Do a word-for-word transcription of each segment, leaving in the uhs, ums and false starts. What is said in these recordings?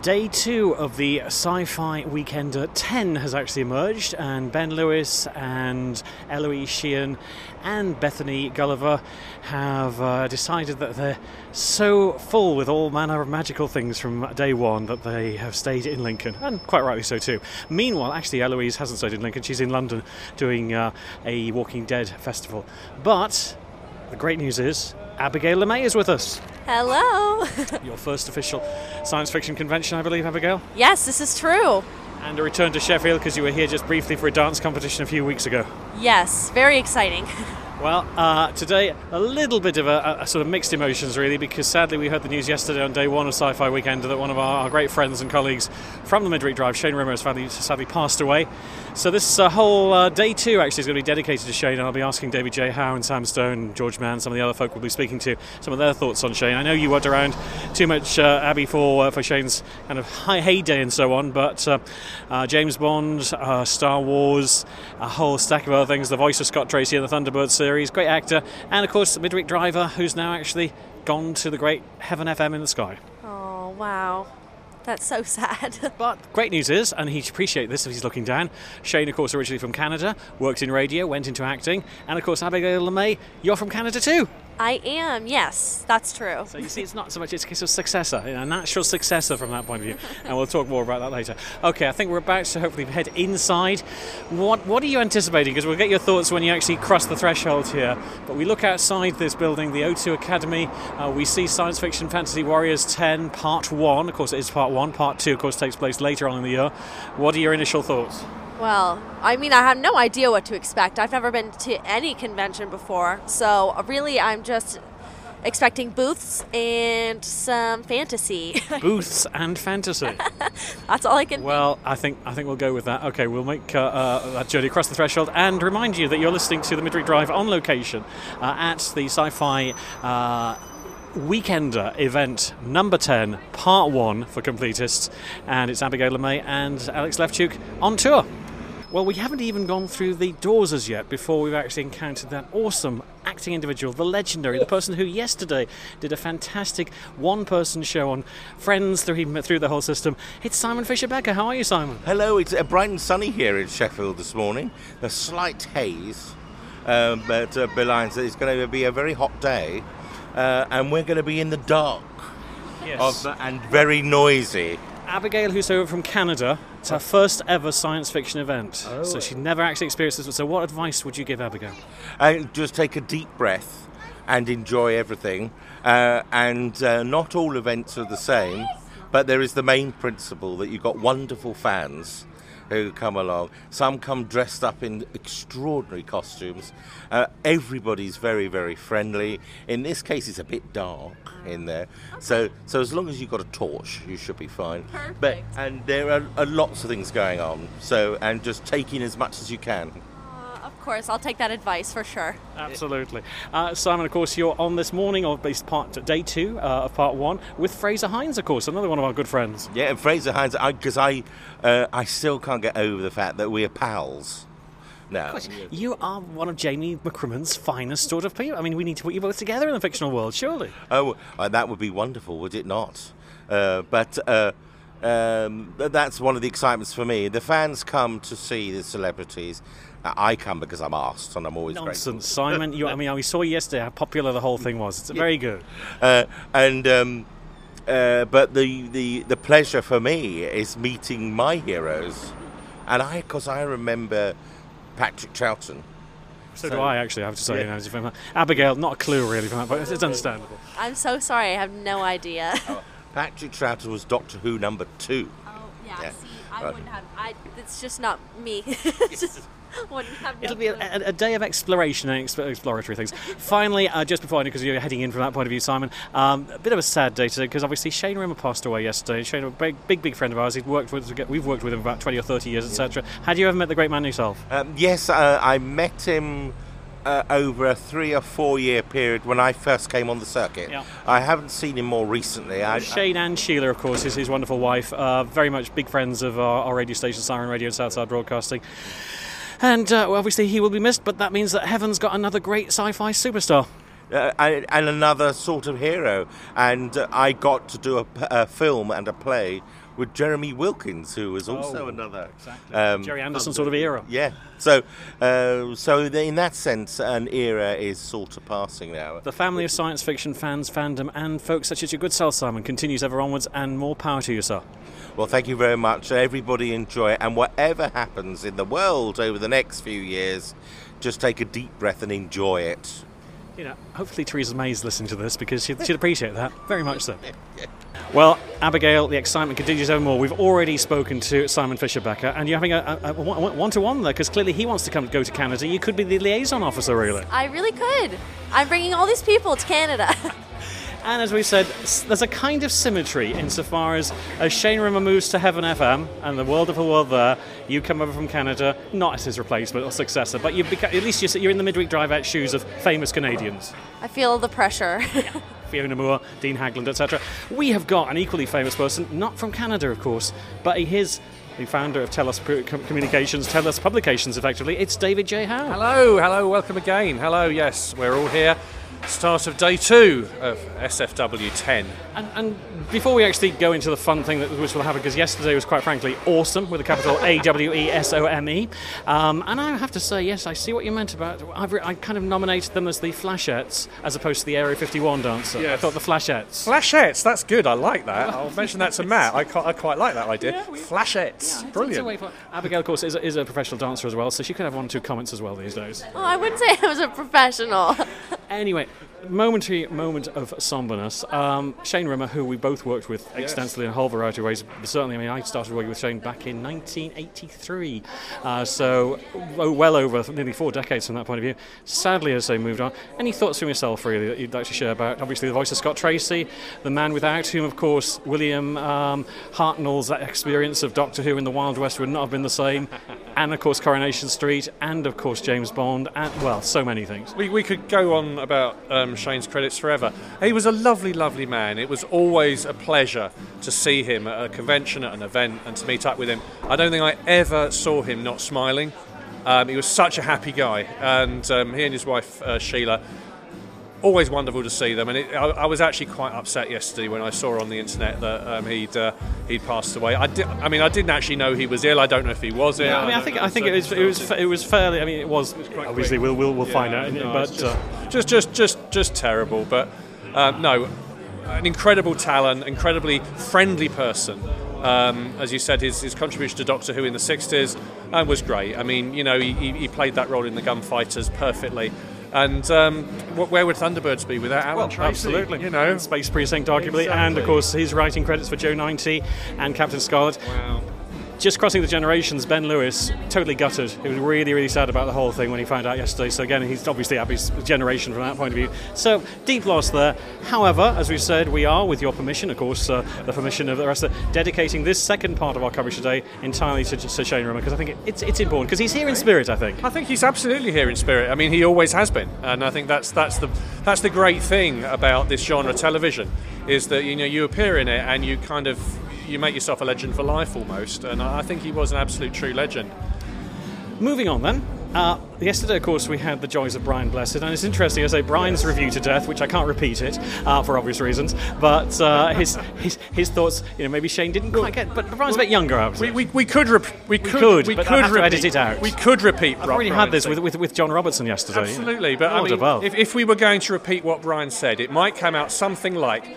Day two of the Sci-Fi Weekender ten has actually emerged, and Ben Lewis and Eloise Sheehan and Bethany Gulliver have uh, decided that they're so full with all manner of magical things from day one that they have stayed in Lincoln, and quite rightly so too. Meanwhile, actually, Eloise hasn't stayed in Lincoln. She's in London doing uh, a Walking Dead festival. But the great news is Abigail LeMay is with us. Hello. Your first official science fiction convention, I believe, Abigail? Yes, this is true. And a return to Sheffield because you were here just briefly for a dance competition a few weeks ago. Yes, very exciting. Well, uh, today a little bit of a, a sort of mixed emotions really, because sadly we heard the news yesterday on day one of Sci-Fi Weekend that one of our, our great friends and colleagues from the Midweek Drive, Shane Rimmer, has sadly, sadly passed away. So this uh, whole uh, day two actually is going to be dedicated to Shane, and I'll be asking David J. Howe and Sam Stone, George Mann, some of the other folk we'll be speaking to, some of their thoughts on Shane. I know you weren't around too much, uh, Abby, for uh, for Shane's kind of high heyday and so on, but uh, uh, James Bond, uh, Star Wars, a whole stack of other things, the voice of Scott Tracy in the Thunderbird series, great actor, and of course the Midweek Driver, who's now actually gone to the great Heaven F M in the sky. Oh, wow. That's so sad. But great news is, and he'd appreciate this if he's looking down, Shane, of course, originally from Canada, worked in radio, went into acting, and of course Abigail LeMay, you're from Canada too. I am, yes, that's true. So you see, it's not so much, it's a case of successor, you know, a natural successor from that point of view, and we'll talk more about that later. Okay, I think we're about to hopefully head inside. What what are you anticipating? Because we'll get your thoughts when you actually cross the threshold here. But we look outside this building, the O two Academy, uh, we see Science Fiction Fantasy Warriors ten, Part one. Of course, it is Part one. Part two, of course, takes place later on in the year. What are your initial thoughts? Well, I mean, I have no idea what to expect. I've never been to any convention before, so really I'm just expecting booths and some fantasy. Booths and fantasy. That's all I can Well, think. I think I think we'll go with that. Okay, we'll make uh, uh, that journey across the threshold and remind you that you're listening to the Midweek Drive on location uh, at the Sci-Fi uh, Weekender event number ten, part one for completists, and it's Abigail LeMay and Alex Lefchuk on tour. Well, we haven't even gone through the doors as yet before we've actually encountered that awesome acting individual, the legendary, the person who yesterday did a fantastic one-person show on Friends through through the whole system. It's Simon Fisher-Becker. How are you, Simon? Hello, it's uh, bright and sunny here in Sheffield this morning. A slight haze, um, but uh, belies that it's going to be a very hot day, uh, and we're going to be in the dark. Yes. Of the, and very noisy. Abigail, who's over from Canada, it's her first ever science fiction event. Oh. So she'd never actually experienced this. So what advice would you give Abigail? And just take a deep breath and enjoy everything. Uh, and uh, not all events are the same, but there is the main principle that you've got wonderful fans who come along. Some come dressed up in extraordinary costumes. Uh, everybody's very, very friendly. In this case, it's a bit dark in there. So so as long as you've got a torch, you should be fine. Perfect. But and there are, are lots of things going on. So and just take in as much as you can. Uh, of course, I'll take that advice for sure. Absolutely. Uh, Simon, of course, you're on this morning of based part day two uh, of part one with Fraser Hines, of course, another one of our good friends. Yeah, and Fraser Hines, because I, I, uh, I still can't get over the fact that we're pals. No. You are one of Jamie McCrimmon's finest sort of people. I mean, we need to put you both together in the fictional world, surely. Oh, uh, that would be wonderful, would it not? Uh, but uh, um, that's one of the excitements for me. The fans come to see the celebrities. I come because I'm asked, and I'm always Nonsense, grateful. Simon. You, I mean, we saw yesterday how popular the whole thing was. It's very good. Uh, and um, uh, but the, the the pleasure for me is meeting my heroes, and I, because I remember Patrick Troughton. So, So- do I, actually, I have to say. Yeah. You know, Abigail, not a clue really from that, but it's understandable. I'm so sorry, I have no idea. Patrick Troughton was Doctor Who number two. Oh, yeah, Yeah. see, I Right. wouldn't have, I, it's just not me. It's just wouldn't have no It'll be a, clue. a, a day of exploration and exp- exploratory things. Finally, uh, just before I know, because you're heading in from that point of view, Simon, um, a bit of a sad day today, because obviously Shane Rimmer passed away yesterday. Shane, a big, big, big friend of ours. He'd worked with, we've worked with him for about twenty or thirty years, et cetera. Had you ever met the great man yourself? Um, yes, uh, I met him uh, over a three or four year period when I first came on the circuit. Yeah. I haven't seen him more recently. I, Shane and Sheila, of course, his, his wonderful wife, uh, very much big friends of our, our radio station, Siren Radio and Southside Broadcasting. And uh, well, obviously he will be missed, but that means that Heaven's got another great sci-fi superstar. uh, and, and another sort of hero. And uh, I got to do a, p- a film and a play with Jeremy Wilkins, who was also oh, another exactly. um, Jerry Anderson sort of era. Yeah. So, uh, so in that sense, an era is sort of passing now. The family of science fiction fans, fandom, and folks such as your good self, Simon, continues ever onwards, and more power to you, sir. Well, thank you very much. Everybody enjoy it, and whatever happens in the world over the next few years, just take a deep breath and enjoy it. You know, hopefully Theresa May's listening to this because she'd, she'd appreciate that very much so. Well, Abigail, the excitement continues ever more. We've already spoken to Simon Fisher-Becker, and you're having a, a, a one-to-one there because clearly he wants to come go to Canada. You could be the liaison officer, really. I really could. I'm bringing all these people to Canada. And as we said, there's a kind of symmetry insofar as as Shane Rimmer moves to Heaven F M and the world of a world there, you come over from Canada, not as his replacement or successor, but you beca- at least you're in the midweek drive-out shoes of famous Canadians. I feel the pressure. Fiona Moore, Dean Hagland, et cetera. We have got an equally famous person, not from Canada, of course, but he is the founder of Tellus Communications, Tellus Publications, effectively. It's David J. Howe. Hello, hello, welcome again. Hello, yes, we're all here. Start of day two of S F W ten. And, and before we actually go into the fun thing that which will happen, because yesterday was quite frankly awesome with a capital A W E S O M E, um, and I have to say, yes, I see what you meant about. I've re- I kind of nominated them as the Flashettes as opposed to the Area fifty-one dancer. Yes. I thought the Flashettes. Flashettes, that's good. I like that. I'll mention that to Matt. I quite, I quite like that idea. Yeah, we, Flashettes, yeah, brilliant. It's a way for, Abigail, of course, is a, is a professional dancer as well, so she could have one or two comments as well these days. Oh, I wouldn't say I was a professional. Anyway, momentary moment of somberness. Um, Shane Rimmer, who we both worked with Yes. extensively in a whole variety of ways. Certainly, I mean, I started working with Shane back in nineteen eighty-three, uh, so oh, well over nearly four decades from that point of view. Sadly, as they moved on. Any thoughts from yourself, really, that you'd like to share about? Obviously, the voice of Scott Tracy, the man without whom, of course, William um, Hartnell's experience of Doctor Who in the Wild West would not have been the same, and of course, Coronation Street, and of course, James Bond, and well, so many things. We, we could go on about um, Shane's credits forever. He was a lovely, lovely man. It was always a pleasure to see him at a convention, at an event, and to meet up with him. I don't think I ever saw him not smiling. Um, he was such a happy guy, and um, he and his wife uh, Sheila, always wonderful to see them. And it, I, I was actually quite upset yesterday when I saw on the internet that um, he'd uh, he'd passed away. I, did, I mean, I didn't actually know he was ill. I don't know if he was ill. Yeah, I mean, I, I think I think it was it was it was fairly. I mean, it was, it was obviously we'll we'll, we'll yeah, find out. No, but just, uh, just just just just terrible. But um, no, an incredible talent, incredibly friendly person. Um, as you said, his, his contribution to Doctor Who in the sixties uh, was great. I mean, you know, he, he played that role in the Gunfighters perfectly. And um, where would Thunderbirds be without Alan well, Tracy? Absolutely, you know, Space Precinct, arguably, exactly. And of course his writing credits for Joe ninety and Captain Scarlet. Wow. Just crossing the generations, Ben Lewis, totally gutted. He was really, really sad about the whole thing when he found out yesterday. So again, he's obviously Abby's generation from that point of view. So deep loss there. However, as we've said, we are, with your permission, of course, uh, the permission of the rest of the, dedicating this second part of our coverage today entirely to, to Shane Rimmer, because I think it, it's it's important, because he's here in spirit, I think. I think he's absolutely here in spirit. I mean, he always has been, and I think that's that's the that's the great thing about this genre television, is that, you know, you appear in it and you kind of you make yourself a legend for life almost, and I think he was an absolute true legend. Moving on then. Uh, yesterday, of course, we had the joys of Brian Blessed, and it's interesting, I say, Brian's yes. review to death, which I can't repeat it uh, for obvious reasons, but uh, his, his his thoughts, you know, maybe Shane didn't quite get, but Brian's a bit younger, obviously. We, we, we could rep- we, we could, could, we but could I'd have to repeat, edit it out. We could repeat. I've already had this with, with with John Robertson yesterday. Absolutely, but I mean, if, if we were going to repeat what Brian said, it might come out something like.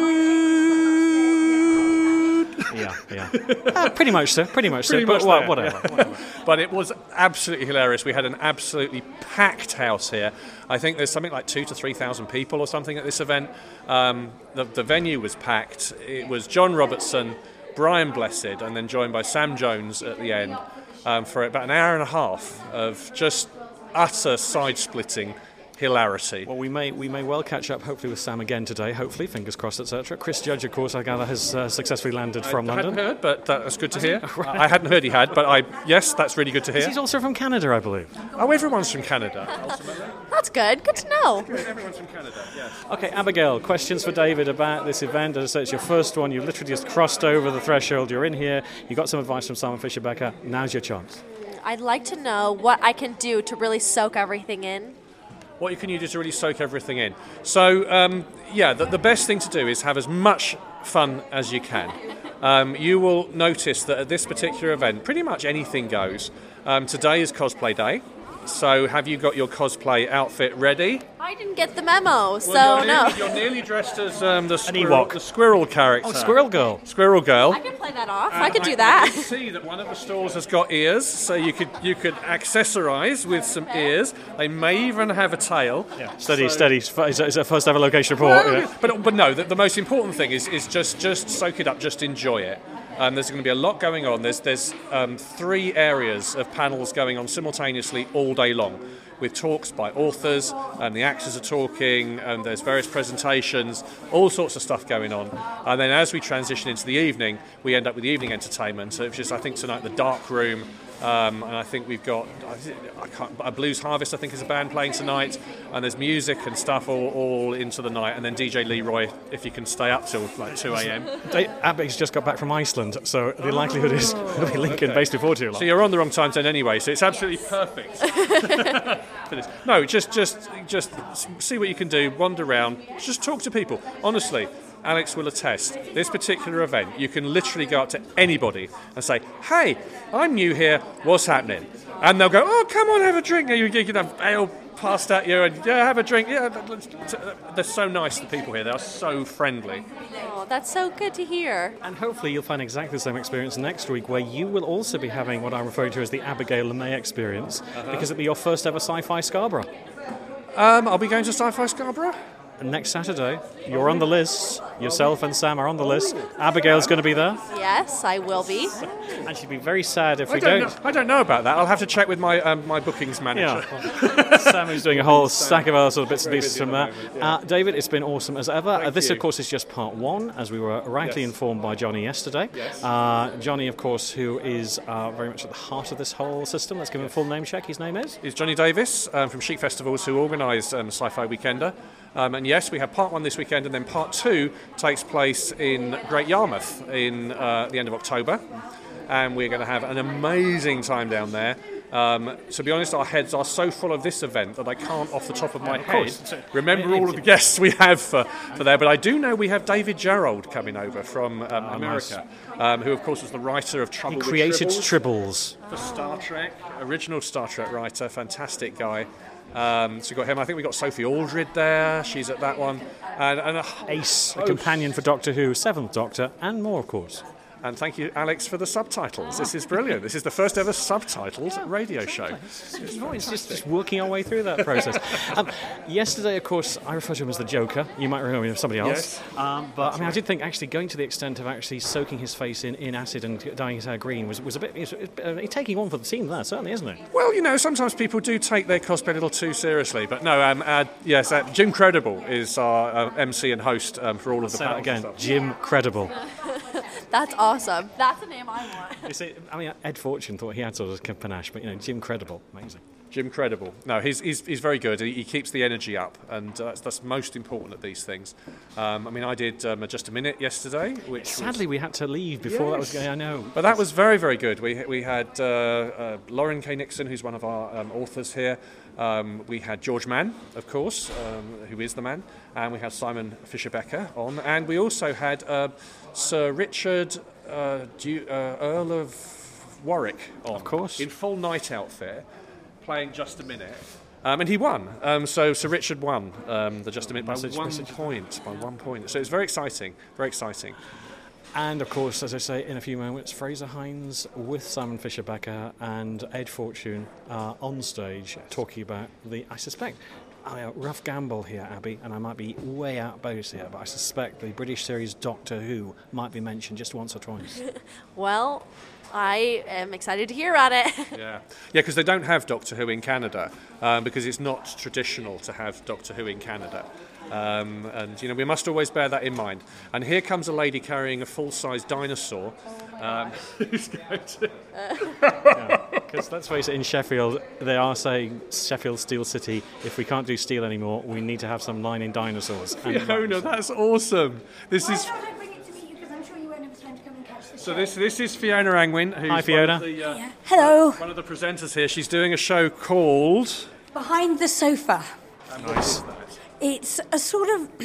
Yeah, yeah. uh, pretty much so, pretty much pretty so, much but well, there, whatever. Yeah. whatever. But it was absolutely hilarious. We had an absolutely packed house here. I think there's something like two to three thousand people or something at this event. Um, the, the venue was packed. It was John Robertson, Brian Blessed, and then joined by Sam Jones at the end um, for about an hour and a half of just utter side-splitting hilarity. Well, we may we may well catch up, hopefully, with Sam again today. Hopefully, fingers crossed, et cetera. Chris Judge, of course, I gather, has uh, successfully landed from I London. I hadn't heard, but that's good to hear. Right. I hadn't heard he had, but I yes, that's really good to hear. He's also from Canada, I believe. Oh, everyone's from Canada. That's good. Good to know. Everyone's from Canada. Yes. Okay, Abigail. Questions for David about this event? As I say, it's your first one. You've literally just crossed over the threshold. You're in here. You got some advice from Simon Fisher-Becker. Now's your chance. I'd like to know what I can do to really soak everything in. What can you do to really soak everything in? So, um, yeah, the, the best thing to do is have as much fun as you can. um, you will notice that at this particular event, pretty much anything goes. Um, today is cosplay day, so have you got your cosplay outfit ready? I didn't get the memo, so Well, you're no. Nearly, you're nearly dressed as um, the, An squirrel, Ewok. the squirrel character. Oh, Squirrel Girl. Squirrel Girl. I can play that off. And I could do I that. can see that one of the stalls has got ears, so you could you could accessorise with some ears. They may even have a tail. Yeah. Steady, So- steady. It's a- it's a first ever location report. Well, yeah. But but no, the, the most important thing is is just just soak it up, just enjoy it. Um, there's going to be a lot going on. There's there's um, three areas of panels going on simultaneously all day long, with talks by authors, and the actors are talking, and there's various presentations, all sorts of stuff going on. And then as we transition into the evening, we end up with the evening entertainment, which is, I think, tonight the Dark Room. Um, and I think we've got I can't, a Blues Harvest, I think, is a band playing tonight, and there's music and stuff all, all into the night, and then D J Leroy, if you can stay up till like two a.m. They- Abby's just got back from Iceland, so the likelihood is it'll be Lincoln okay. based before too long. So you're on the wrong time zone anyway, so it's absolutely perfect for this. No, just just just see what you can do, wander around, just talk to people. Honestly, Alex will attest, this particular event, you can literally go up to anybody and say, hey, I'm new here, what's happening? And they'll go, oh, come on, have a drink. You, you can have ale passed at you, and yeah, have a drink. Yeah, they're so nice, the people here. They are so friendly. Oh, that's so good to hear. And hopefully you'll find exactly the same experience next week, where you will also be having what I'm referring to as the Abigail LeMay experience, Uh-huh. because it'll be your first ever Sci-Fi Scarborough. Um, I'll be going to Sci-Fi Scarborough. And next Saturday, you're on the list. Yourself and Sam are on the list. Abigail's going to be there, Yes, I will be. and she'd be very sad if I we don't, don't. know, I don't know about that. I'll have to check with my um, my bookings manager. Yeah. Sam is doing a whole stack of other sort of bits and pieces from that. Uh, David, it's been awesome as ever. Uh, this, you. of course, is just part one, as we were rightly Yes. informed by Johnny yesterday. Yes. Uh, Johnny, of course, who is uh, very much at the heart of this whole system. Let's give him a full name check. His name is? Is Johnny Davis um, from Chic Festivals, who organised um, Sci-Fi Weekender. Um, and yes, we have part one this weekend, and then part two takes place in Great Yarmouth in uh, the end of October. And we're going to have an amazing time down there. Um, to be honest, our heads are so full of this event that I can't, off the top of my of head, course. remember all of the guests we have for, for there. But I do know we have David Gerald coming over from um, America, um, who, of course, was the writer of Trouble He with created Tribbles Tribbles. for Star Trek, original Star Trek writer, fantastic guy. Um, so we got him. I think we got Sophie Aldred there. She's at that one, and, and a whole Ace, a host. companion for Doctor Who, Seventh Doctor, and more, of course. And thank you, Alex, for the subtitles. This is brilliant. This is the first ever subtitled radio show. It's just, just working our way through that process. um, yesterday, of course, I referred to him as the Joker. You might remember him as somebody else. Yes. Um, but I mean, I did think actually going to the extent of actually soaking his face in, in acid and dyeing his hair green was, was a bit. Was, uh, taking one for the team there, certainly, isn't it? Well, you know, sometimes people do take their cosplay a little too seriously, but no. Um, uh, yes, uh, Jim Credible is our uh, M C and host um, for all of the Say that panels and again. stuff. Jim Credible. That's awesome. That's the name I want. You see, I mean, Ed Fortune thought he had sort of panache, but you know, Jim Credible, amazing. Jim Credible. No, he's, he's, he's very good. He, he keeps the energy up, and uh, that's, that's most important at these things. Um, I mean, I did um, Just a Minute yesterday, which Sadly, was, we had to leave before that was Yes. going. I know. but that was very, very good. We, we had uh, uh, Lauren K. Nixon, who's one of our um, authors here. Um, we had George Mann, of course, um, who is the man, and we had Simon Fisher-Becker on, and we also had uh, Sir Richard uh, Du- uh, Earl of Warwick on, Of course. in full night outfit, playing Just a Minute. Um, and he won. Um, so Sir Richard won um, the Just a Minute by Message- one message. point. By one point. So it's very exciting. Very exciting. And of course, as I say, in a few moments, Fraser Hines with Simon Fisher-Becker and Ed Fortune uh, on stage talking about the, I suspect, I mean, a rough gamble here, Abby, and I might be way out bows here, but I suspect the British series Doctor Who might be mentioned just once or twice. Well, I am excited to hear about it. Yeah, yeah, because they don't have Doctor Who in Canada um, because it's not traditional to have Doctor Who in Canada. Um, and you know we must always bear that in mind. And here comes a lady carrying a full-size dinosaur. Um, who's going to? Because let's face it, in Sheffield, they are saying Sheffield Steel City, if we can't do steel anymore, we need to have some line in dinosaurs. And Fiona, that's awesome. This Why is don't I bring it to meet you, because I'm sure you won't have time to come and catch the so. show. This this is Fiona Angwin, who's Hi, Fiona. One, of the, uh, Yeah. Hello. one of the presenters here. She's doing a show called. Behind the sofa. nice. It's a sort of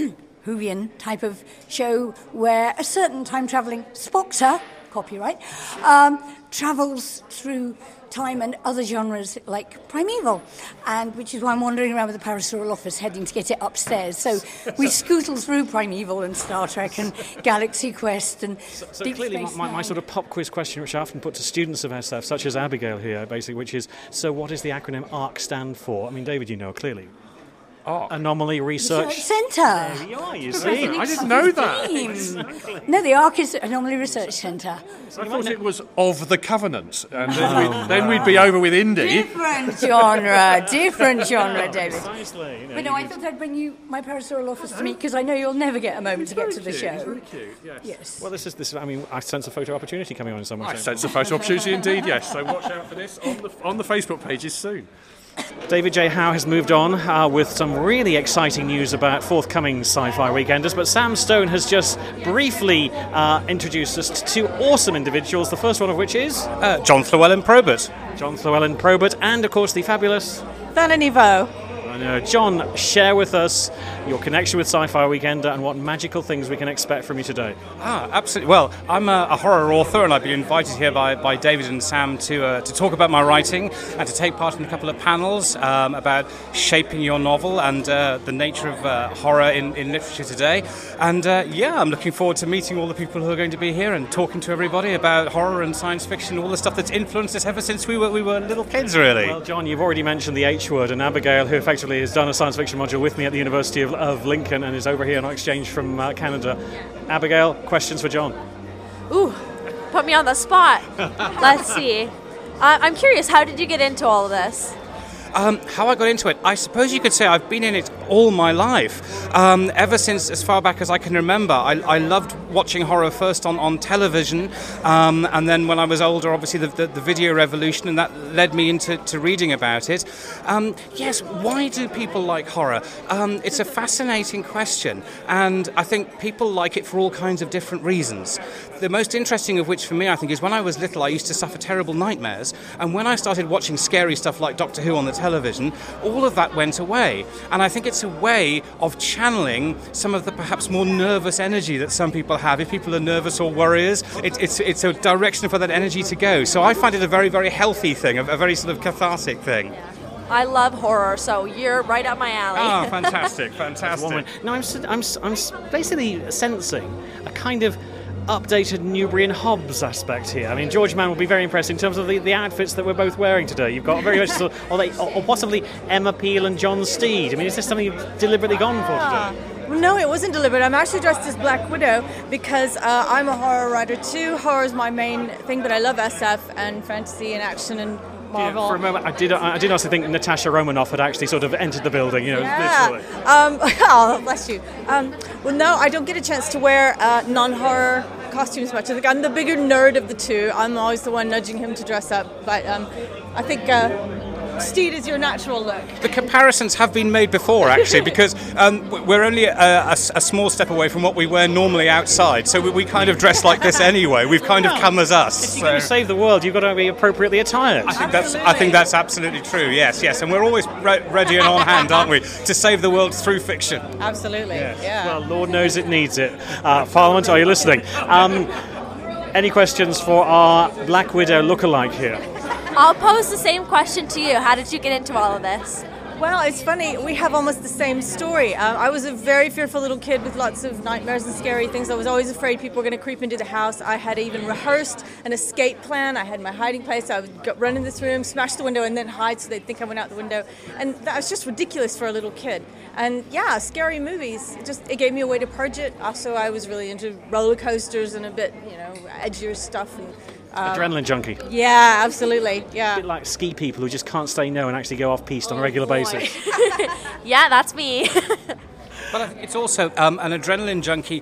Whovian type of show where a certain time-travelling Spoxer, copyright, um, travels through time and other genres like Primeval, and which is why I'm wandering around with the Pastoral Office heading to get it upstairs. So we scootle through Primeval and Star Trek and Galaxy Quest and So, so Deep clearly, Space my, my Nine. sort of pop quiz question, which I often put to students of our staff, such as Abigail here, basically, which is, so what does the acronym ARC stand for? I mean, David, you know clearly. ARC. Anomaly Research. Research Centre. There you are, you That's see. an I didn't exciting know that. theme. No, the ARC is Anomaly Research Centre. I thought it was of the Covenant, and then, we'd, then we'd be over with Indy. Different genre, different genre, David. Precisely. You know, But no, you I could- thought I'd bring you my Pastoral Office to meet because I know you'll never get a moment to get to the show. yes. Yes. Well, this is this. I mean, I sense a photo opportunity coming on in some way. I sense a photo opportunity indeed, yes. So watch out for this on the, on the Facebook pages soon. David J. Howe has moved on uh, with some really exciting news about forthcoming Sci-Fi Weekenders, but Sam Stone has just briefly uh, introduced us to two awesome individuals, the first one of which is Uh, John Llewellyn Probert. John Llewellyn Probert, and of course the fabulous... Melanie Vo. I know. John, share with us your connection with Sci-Fi Weekender and what magical things we can expect from you today. Ah, absolutely. Well, I'm a, a horror author, and I've been invited here by, by David and Sam to uh, to talk about my writing and to take part in a couple of panels um, about shaping your novel and uh, the nature of uh, horror in, in literature today. And uh, yeah, I'm looking forward to meeting all the people who are going to be here and talking to everybody about horror and science fiction, all the stuff that's influenced us ever since we were we were little kids, really. Well, John, you've already mentioned the H word, and Abigail, who effectively has done a science fiction module with me at the University of, of Lincoln and is over here on exchange from uh, Canada. Abigail, questions for John? Ooh, put me on the spot. Let's see. I- I'm curious, how did you get into all of this? Um, how I got into it, I suppose you could say I've been in it all my life. Um, ever since as far back as I can remember. I, I loved watching horror first on, on television, um, and then when I was older, obviously the, the, the video revolution, and that led me into to reading about it. Um, yes, why do people like horror? Um, it's a fascinating question, and I think people like it for all kinds of different reasons. The most interesting of which for me, I think, is when I was little, I used to suffer terrible nightmares, and when I started watching scary stuff like Doctor Who on the television, all of that went away. And I think it's a way of channeling some of the perhaps more nervous energy that some people have. If people are nervous or worriers, it, it's it's a direction for that energy to go. So I find it a very, very healthy thing, a, a very sort of cathartic thing. I love horror, so you're right up my alley. Oh, fantastic, fantastic. Woman. No, I'm, s- I'm, s- I'm s- basically sensing a kind of updated Newbury and Hobbs aspect here. I mean, George Mann will be very impressed in terms of the, the outfits that we're both wearing today. You've got very much, sort of, or, they, or, or possibly Emma Peel and John Steed. I mean, is this something you've deliberately gone for today? Well, no, it wasn't deliberate. I'm actually dressed as Black Widow because uh, I'm a horror writer too. Horror is my main thing, but I love S F and fantasy and action and Marvel. Yeah, for a moment, I did. I did also think Natasha Romanoff had actually sort of entered the building. You know, Yeah. literally. Um, oh, bless you. Um, well, no, I don't get a chance to wear uh, non-horror costumes much. I think I'm the bigger nerd of the two. I'm always the one nudging him to dress up. But um, I think uh, Steed is your natural look. The comparisons have been made before, actually, because um, we're only a, a, a small step away from what we wear normally outside, so we, we kind of dress like this anyway. We've kind of come as us. If you're going to so- save the world, you've got to be appropriately attired. I think that's I think that's absolutely true. Yes, yes, and we're always re- ready and on hand, aren't we, to save the world through fiction? Absolutely. Yeah. Well, Lord knows it needs it. Uh, Parliament, are you listening? Um, any questions for our Black Widow lookalike here? I'll pose the same question to you. How did you get into all of this? Well, it's funny. We have almost the same story. Uh, I was a very fearful little kid with lots of nightmares and scary things. I was always afraid people were going to creep into the house. I had even rehearsed an escape plan. I had my hiding place. I would go, run in this room, smash the window, and then hide so they'd think I went out the window. And that was just ridiculous for a little kid. And yeah, scary movies. It just it gave me a way to purge it. Also, I was really into roller coasters and a bit, you know, edgier stuff. And Adrenaline junkie. yeah, absolutely. A Yeah. bit like ski people who just can't say no and actually go off-piste on a regular boy. basis. Yeah, that's me. But I think it's also um, an adrenaline junkie,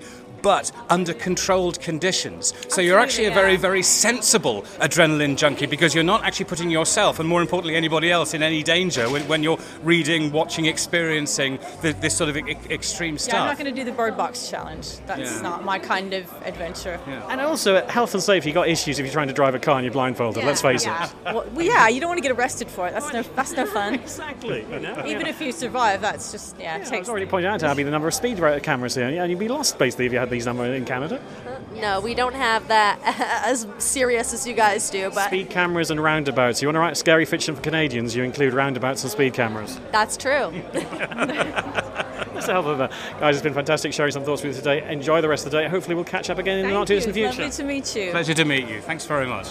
but under controlled conditions. So you're actually a very, yeah. very sensible adrenaline junkie because you're not actually putting yourself, and more importantly anybody else, in any danger when, when you're reading, watching, experiencing the, this sort of e- extreme stuff. Yeah, I'm not going to do the Bird Box challenge. That's Yeah. not my kind of adventure. And also, health and safety, you've got issues if you're trying to drive a car and you're blindfolded, let's face yeah. it. Well, well, yeah, you don't want to get arrested for it. That's no, that's no fun. Exactly. Even if you survive, that's just, yeah, it I takes... was already pointed out to Abby the number of speed ra- cameras here, and you'd be lost basically if you had these numbers in Canada. No, we don't have that as serious as you guys do, but Speed cameras and roundabouts. You want to write scary fiction for Canadians, you include roundabouts and speed cameras. that's true. That's the help of that. Guys, it's been fantastic sharing some thoughts with you today. Enjoy the rest of the day. Hopefully we'll catch up again in the not too distant Thank you. future. Lovely to meet you. Pleasure to meet you. Thanks very much.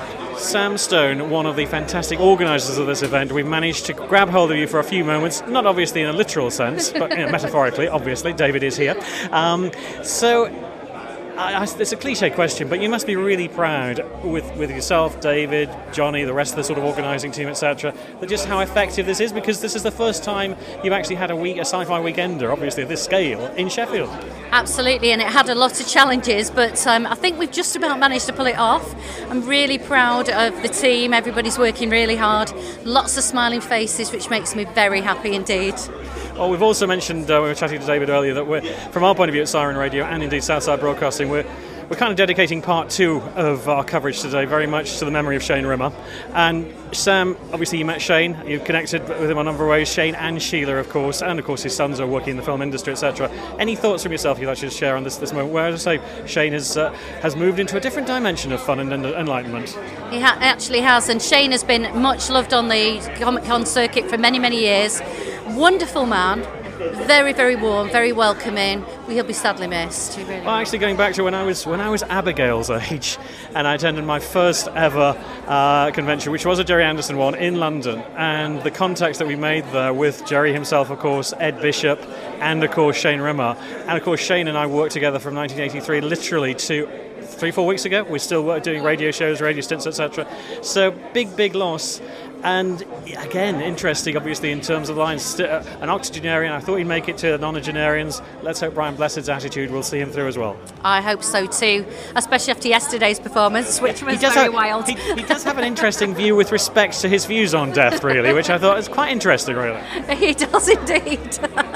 Sam Stone, one of the fantastic organisers of this event. We've managed to grab hold of you for a few moments, not obviously in a literal sense, but you know, metaphorically, obviously. David is here. Um, so, I, I, it's a cliche question, but you must be really proud with, with yourself, David, Johnny, the rest of the sort of organising team, et cetera, that just how effective this is, because this is the first time you've actually had a week, a sci-fi weekender, obviously of this scale, in Sheffield. Absolutely, and it had a lot of challenges, but um, I think we've just about managed to pull it off. I'm really proud of the team. Everybody's working really hard. Lots of smiling faces, which makes me very happy indeed. Well, we've also mentioned, uh, we were chatting to David earlier, that we're, from our point of view at Siren Radio and indeed Southside Broadcasting, we're We're kind of dedicating part two of our coverage today very much to the memory of Shane Rimmer. And Sam, obviously you met Shane, you've connected with him a number of ways, Shane and Sheila, of course, and of course his sons are working in the film industry, et cetera. Any thoughts from yourself you'd like to share on this this moment, where, as I say, Shane has, uh, has moved into a different dimension of fun and en- enlightenment? He ha- actually has, and Shane has been much loved on the Comic-Con circuit for many, many years. Wonderful man. Very, very warm, very welcoming. He'll be sadly missed. He really Well, actually, going back to when I was when I was Abigail's age, and I attended my first ever uh, convention, which was a Jerry Anderson one in London, and the contacts that we made there with Jerry himself, of course, Ed Bishop, and of course Shane Rimmer, and of course Shane and I worked together from nineteen eighty-three, literally to three, four weeks ago. We're still doing radio shows, radio stints, et cetera. So big, big loss. And again, interesting, obviously, in terms of the lines. Uh, an octogenarian, I thought he'd make it to nonagenarians. Let's hope Brian Blessed's attitude will see him through as well. I hope so too, especially after yesterday's performance, which was he does very have, wild. He, he does have an interesting view with respect to his views on death, really, which I thought was quite interesting, really. He does indeed.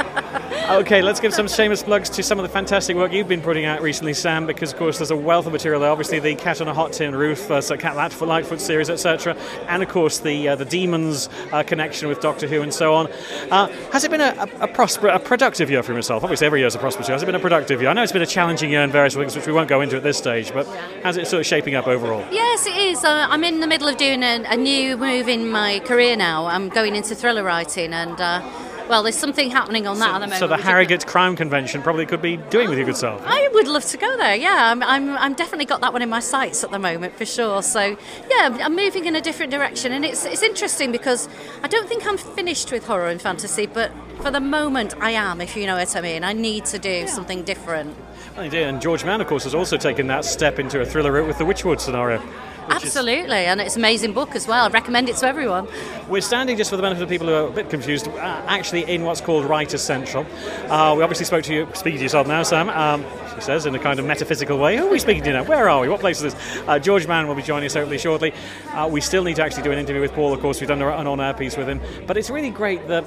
Okay, let's give some shameless plugs to some of the fantastic work you've been putting out recently, Sam, because, of course, there's a wealth of material there. Obviously, the Cat on a Hot Tin Roof, uh, so Cat Lightfoot, Lightfoot series, et cetera, and, of course, the uh, the Demons uh, connection with Doctor Who and so on. Uh, has it been a, a, a, prosper, a productive year for yourself? Obviously, every year is a prosperous year. Has it been a productive year? I know it's been a challenging year in various things, which we won't go into at this stage, but how's it sort of shaping up overall? Yes, it is. Uh, I'm in the middle of doing a, a new move in my career now. I'm going into thriller writing, and uh, well, there's something happening on that So, at the moment. so the which Harrogate Crime Convention probably could be doing with your good self. I would love to go there. Yeah, I'm, I'm, I'm definitely got that one in my sights at the moment for sure. So yeah, I'm moving in a different direction, and it's it's interesting because I don't think I'm finished with horror and fantasy, but for the moment I am, if you know what I mean. I need to do yeah. something different. Well, indeed, and George Mann, of course, has also taken that step into a thriller route with the Witchwood scenario. Absolutely, is... and it's an amazing book as well. I recommend it to everyone. We're standing, just for the benefit of people who are a bit confused, uh, actually in what's called Writers' Central. Uh, we obviously spoke to you, speaking to yourself now, Sam, um, she says, in a kind of metaphysical way. Who are we speaking to now? Where are we? What place is this? Uh, George Mann will be joining us hopefully shortly. Uh, we still need to actually do an interview with Paul, of course. We've done an on-air piece with him. But it's really great that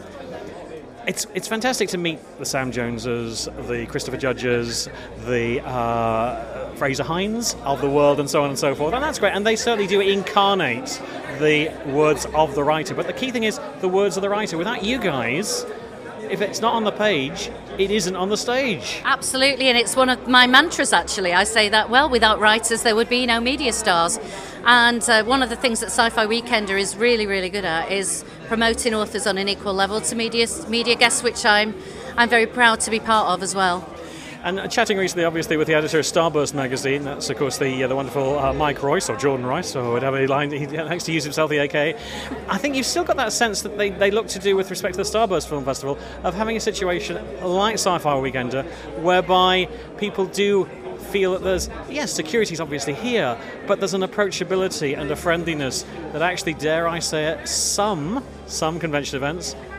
It's it's fantastic to meet the Sam Joneses, the Christopher Judges, the uh, Fraser Hines of the world, and so on and so forth. And that's great. And they certainly do incarnate the words of the writer. But the key thing is the words of the writer. Without you guys, if it's not on the page, it isn't on the stage. Absolutely, and it's one of my mantras, actually. I say that, well, without writers, there would be no media stars. And uh, one of the things that Sci-Fi Weekender is really, really good at is promoting authors on an equal level to media media guests, which I'm I'm very proud to be part of as well. And chatting recently, obviously, with the editor of Starburst magazine, that's, of course, the uh, the wonderful uh, Mike Royce, or Jordan Royce, or whatever he, line, he likes to use himself, the A K A. I think you've still got that sense that they, they look to do with respect to the Starburst Film Festival of having a situation like Sci-Fi Weekender, whereby people do feel that there's, yes, security's obviously here, but there's an approachability and a friendliness that actually, dare I say it, some, some convention events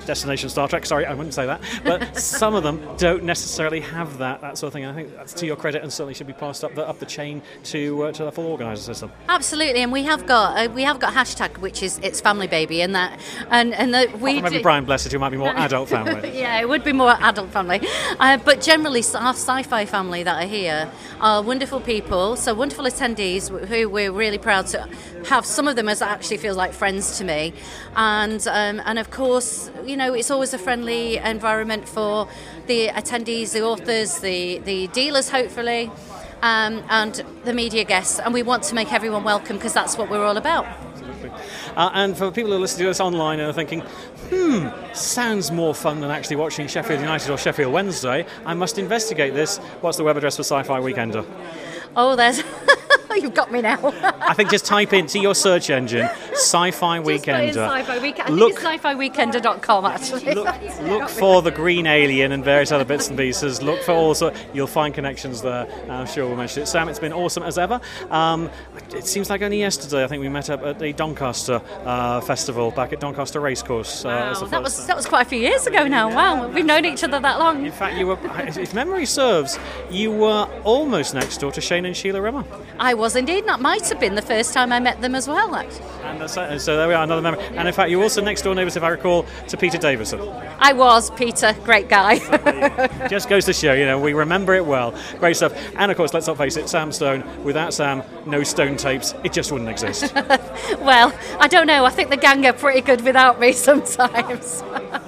Destination Star Trek. Sorry, I wouldn't say that, but some of them don't necessarily have that that sort of thing. And I think that's to your credit, and certainly should be passed up the up the chain to uh, to the full organiser system. Absolutely, and we have got uh, we have got hashtag, which is it's family baby, and that and and that we maybe do, Brian Blessed, who might be more adult family. Yeah, it would be more adult family, uh, but generally our sci-fi family that are here are wonderful people, so wonderful attendees who we're really proud to have. Some of them as actually feel like friends to me, and um, and of course, you know, it's always a friendly environment for the attendees, the authors, the the dealers, hopefully, um, and the media guests, and we want to make everyone welcome because that's what we're all about. Absolutely. Uh, and for people who listen to this online and are thinking, hmm, sounds more fun than actually watching Sheffield United or Sheffield Wednesday, I must investigate this. What's the web address for Sci-Fi Weekender? Oh, there's... You've got me now. I think just type into your search engine Sci-Fi Weekender. Sci-Fi Weekend. I look, think it's sci fi weekender dot com actually. Look, look for the green alien and various other bits and pieces. Look for also, you'll find connections there. I'm sure we'll mention it. Sam, it's been awesome as ever. Um, it seems like only yesterday I think we met up at the Doncaster uh, Festival back at Doncaster Racecourse. Uh, Wow, as the that was first that was quite a few years ago now. Wow, we've known each other that long. In fact, you were, if memory serves, you were almost next door to Shane and Sheila Rimmer. I was indeed. That might have been the first time I met them as well, actually. And that's, uh, so there we are, another member. And in fact, you were also next door neighbours, if I recall, to Peter Davison. I was, Peter. Great guy. Just goes to show, you know, we remember it well. Great stuff. And of course, let's not face it, Sam Stone. Without Sam, no Stone tapes. It just wouldn't exist. Well, I don't know. I think the gang are pretty good without me sometimes.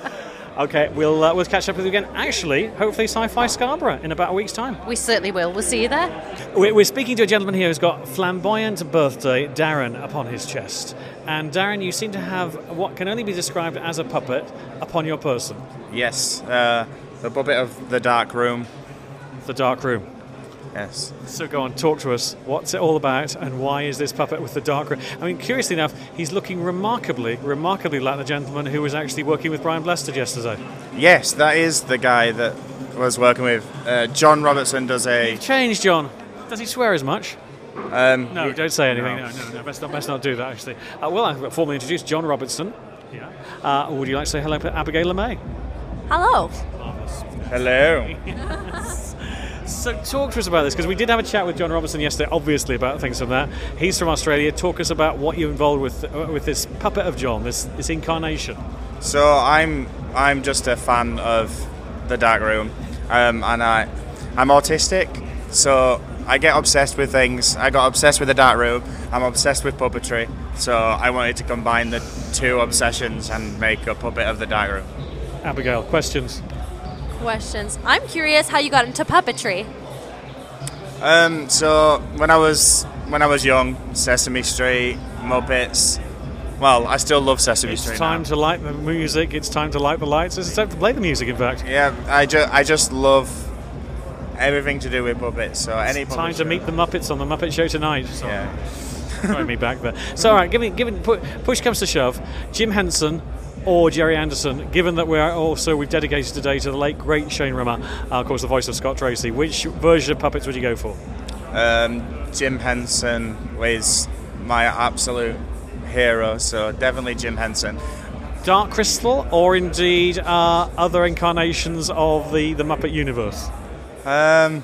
Okay, we'll uh, we'll catch up with you again. Actually, hopefully Sci-Fi Scarborough in about a week's time. We certainly will. We'll see you there. We're, we're speaking to a gentleman here who's got flamboyant birthday Darren upon his chest. And Darren, you seem to have what can only be described as a puppet upon your person. Yes, uh, the puppet of the Dark Room. The Dark Room. Yes. So go on, talk to us. What's it all about, and why is this puppet with the dark room? I mean, curiously enough, he's looking remarkably, remarkably like the gentleman who was actually working with Brian Blessed yesterday. Yes, that is the guy that was working with. Uh, John Robertson does a... Change, John. Does he swear as much? Um, no, don't say anything. No, no, no. Best not, best not do that, actually. Uh, well, I've formally introduced John Robertson. Yeah. Uh, would you like to say hello to Abigail LeMay? Hello. Hello. So talk to us about this, because we did have a chat with John Robertson yesterday, obviously, about things from that. He's from Australia. Talk us about what you're involved with uh, with this puppet of John, this this incarnation. So I'm I'm just a fan of the Dark Room, um, and I I'm autistic, so I get obsessed with things. I got obsessed with the Dark Room. I'm obsessed with puppetry, so I wanted to combine the two obsessions and make a puppet of the Dark Room. Abigail, questions? Questions. I'm curious how you got into puppetry. Um, so when I was when I was young, Sesame Street, Muppets. Well, I still love Sesame it's Street. It's time now. to light the music. It's time to light the lights. It's time to play the music. In fact. Yeah, I just I just love everything to do with puppets. So it's any time to show. Meet the Muppets on the Muppet Show tonight. So. Yeah. Throwing me back there. So all right, given given push comes to shove, Jim Henson or Jerry Anderson, given that we're also we've dedicated today to the late great Shane Rimmer, uh, of course the voice of Scott Tracy, which version of puppets would you go for? Um, Jim Henson is my absolute hero, so definitely Jim Henson. Dark Crystal, or indeed uh, other incarnations of the, the Muppet universe? Um,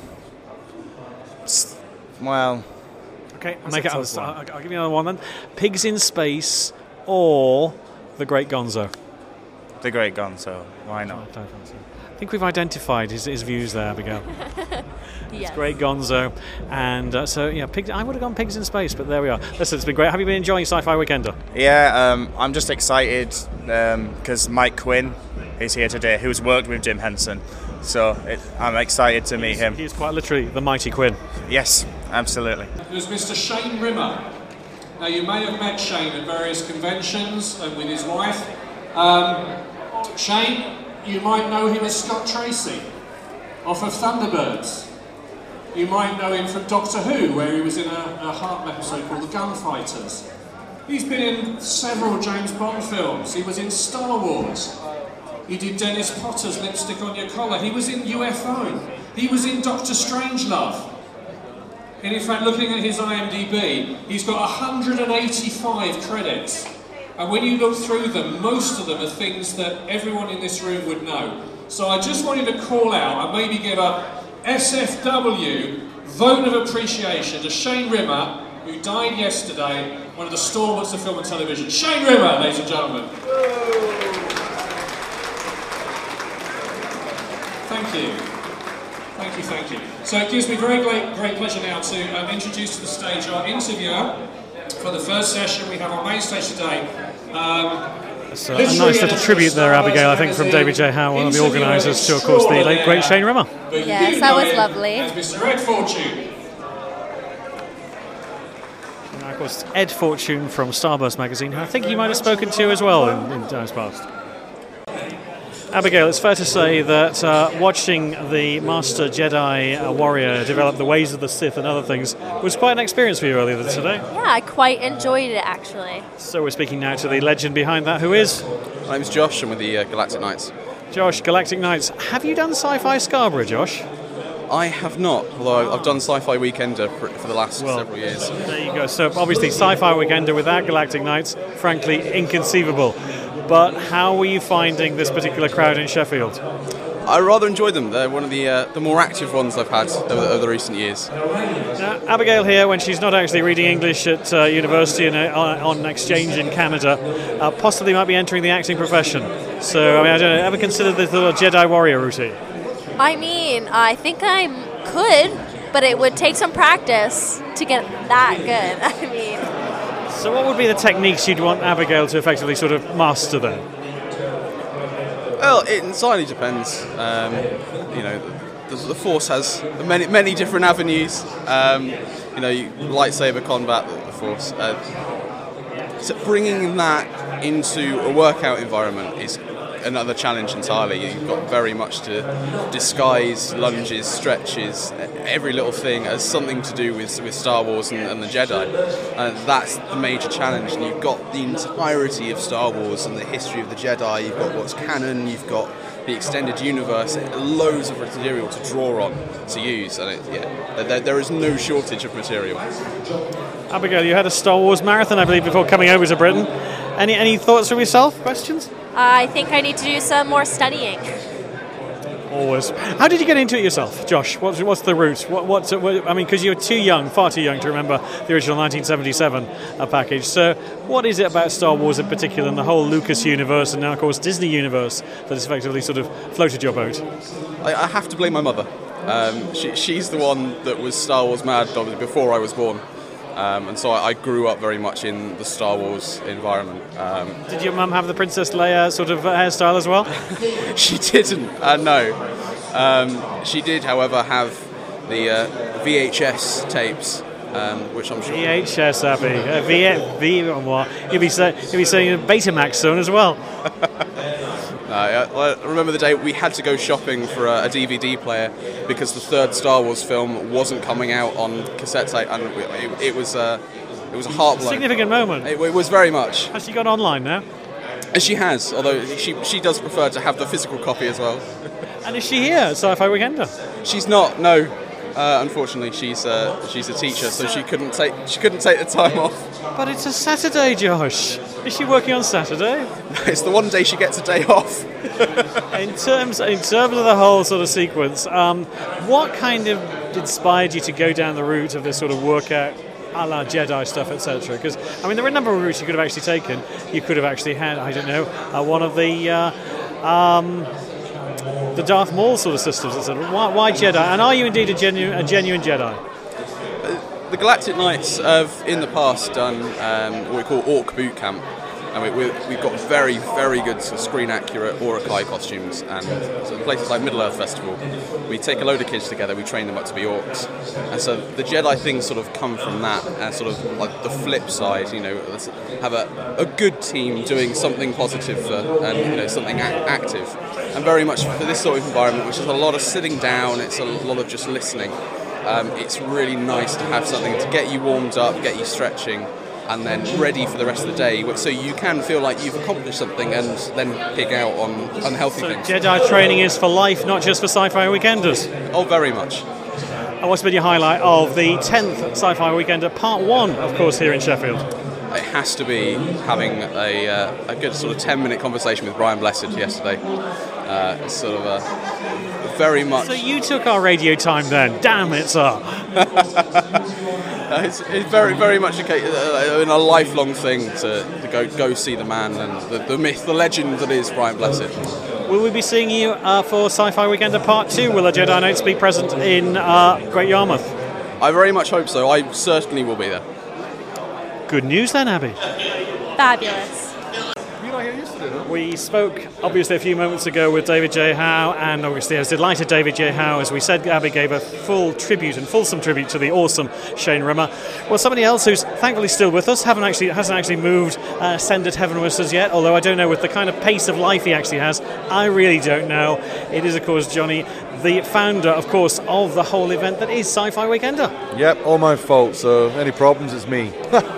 well, okay, I'll make it. I'll, I'll, I'll give you another one then. Pigs in Space or The Great Gonzo? The Great Gonzo. Why not? I think we've identified his, his views there, Abigail. Yes. It's Great Gonzo, and uh, so yeah, pig, I would have gone Pigs in Space, but there we are. Listen, it's been great. Have you been enjoying Sci-Fi Weekender? Yeah, um, I'm just excited because um, Mike Quinn is here today, who's worked with Jim Henson. So it, I'm excited to meet he's, him. He's quite literally the mighty Quinn. Yes, absolutely. There's Mister Shane Rimmer. Now, you may have met Shane at various conventions and with his wife. Um, Shane, you might know him as Scott Tracy, off of Thunderbirds. You might know him from Doctor Who, where he was in a, a Hartnell episode called The Gunfighters. He's been in several James Bond films. He was in Star Wars. He did Dennis Potter's Lipstick on Your Collar. He was in U F O. He was in Doctor Strangelove. And in fact, looking at his I M D B, he's got one hundred eighty-five credits And when you look through them, most of them are things that everyone in this room would know. So I just wanted to call out and maybe give a S F W vote of appreciation to Shane Rimmer, who died yesterday, one of the stalwarts of film and television. Shane Rimmer, ladies and gentlemen. Thank you. Thank you, thank you. So it gives me very great, great pleasure now to um, introduce to the stage our interviewer for the first session we have on main stage today. Um, It's a, a nice little tribute there, Abigail, I think, from David J. Howe, one of the organisers, to, of course, the late, great Shane Rimmer. Yes, that was lovely. Mister Ed Fortune. And of course, Ed Fortune from Starburst magazine, who I think you might have spoken to as well in, in times past. Abigail, it's fair to say that uh, watching the Master Jedi uh, Warrior develop the ways of the Sith and other things was quite an experience for you earlier today. Yeah, I quite enjoyed it, actually. So we're speaking now to the legend behind that, who is? My name's Josh, I'm with the uh, Galactic Knights. Josh, Galactic Knights. Have you done Sci-Fi Scarborough, Josh? I have not, although I've done Sci-Fi Weekender for, for the last well, several years. There you go. So obviously Sci-Fi Weekender without Galactic Knights, frankly, inconceivable. But how were you finding this particular crowd in Sheffield? I rather enjoyed them. They're one of the uh, the more active ones I've had over, over the recent years. Now, Abigail here, when she's not actually reading English at uh, university and uh, on exchange in Canada, uh, possibly might be entering the acting profession. So, I mean, I don't know, ever considered the little Jedi Warrior routine? I mean, I think I could, but it would take some practice to get that good. I mean... So what would be the techniques you'd want Abigail to effectively sort of master then? Well, it entirely depends. Um, you know, the, the Force has many many different avenues. Um, you know, you, lightsaber combat, the, the Force. Uh, so bringing that into a workout environment is another challenge entirely. You've got very much to disguise lunges, stretches, every little thing as something to do with, with Star Wars and, and the Jedi. And that's the major challenge. And you've got the entirety of Star Wars and the history of the Jedi. You've got what's canon, you've got the extended universe, loads of material to draw on, to use. And it, yeah, there, there is no shortage of material. Abigail, you had a Star Wars marathon, I believe, before coming over to Britain. Any any thoughts from yourself? Questions? I think I need to do some more studying. Always. How did you get into it yourself, Josh? What's, what's the route? What, what's it, what, I mean, because you're too young, far too young to remember the original nineteen seventy-seven uh, package. So what is it about Star Wars in particular and the whole Lucas universe and now, of course, Disney universe that has effectively sort of floated your boat? I, I have to blame my mother. Um, she, she's the one that was Star Wars mad before I was born. Um, and so I, I grew up very much in the Star Wars environment. Um, Did your mum have the Princess Leia sort of uh, hairstyle as well? She didn't, uh, no. Um, she did, however, have the uh, V H S tapes, um, which I'm sure... V H S, Abby. Uh, v- v- what? You'll be, say- you'll be saying Betamax soon as well. No, I remember the day we had to go shopping for a, a D V D player because the third Star Wars film wasn't coming out on cassette tape, and it, it was uh, it was a heartblown. Significant moment. It, it was very much. Has she gone online now? And she has, although she she does prefer to have the physical copy as well. And is she here at Sci-Fi Weekender? She's not. No, uh, unfortunately, she's uh, she's a teacher, so she couldn't take she couldn't take the time off. But it's a Saturday, Josh. Is she working on Saturday? It's the one day she gets a day off. in terms, in terms of the whole sort of sequence, um, what kind of inspired you to go down the route of this sort of workout, a la Jedi stuff, et cetera? Because I mean, there were a number of routes you could have actually taken. You could have actually had, I don't know, uh, one of the uh, um, the Darth Maul sort of systems, et cetera. Why, why Jedi? And are you indeed a genuine, a genuine Jedi? The Galactic Knights have, in the past, done um, what we call Orc Boot Camp. And we, we, we've got very, very good sort of screen-accurate Orokai costumes. And so in places like Middle-earth Festival, we take a load of kids together, we train them up to be orcs. And so the Jedi things sort of come from that, and sort of like the flip side, you know, let's have a, a good team doing something positive for, and you know, something a- active. And very much for this sort of environment, which is a lot of sitting down, it's a lot of just listening. Um, it's really nice to have something to get you warmed up, get you stretching, and then ready for the rest of the day, so you can feel like you've accomplished something and then pig out on unhealthy so things. Jedi training is for life, not just for Sci-Fi Weekenders. Oh, very much. And what's been your highlight of the tenth Sci-Fi Weekender, part one, of course, here in Sheffield? it has to be having a, uh, a good sort of ten minute conversation with Brian Blessed yesterday. Uh, it's sort of a very much. So you took our radio time then? Damn it, sir. Uh, it's, it's very, very much a, case, uh, a lifelong thing to, to go go see the man and the, the myth, the legend that is Brian Blessed. Will we be seeing you uh, for Sci-Fi Weekender Part two? Will the Jedi Knights be present in uh, Great Yarmouth? I very much hope so. I certainly will be there. Good news then, Abby. Fabulous. We spoke, obviously, a few moments ago with David J. Howe, and obviously, I was delighted David J. Howe, as we said, Abby gave a full tribute and fulsome tribute to the awesome Shane Rimmer. Well, somebody else who's thankfully still with us, haven't actually hasn't actually moved, uh, ascended heavenwards as yet, although I don't know, with the kind of pace of life he actually has, I really don't know. It is, of course, Johnny, the founder, of course, of the whole event that is Sci-Fi Weekender. Yep, all my fault, so any problems, it's me.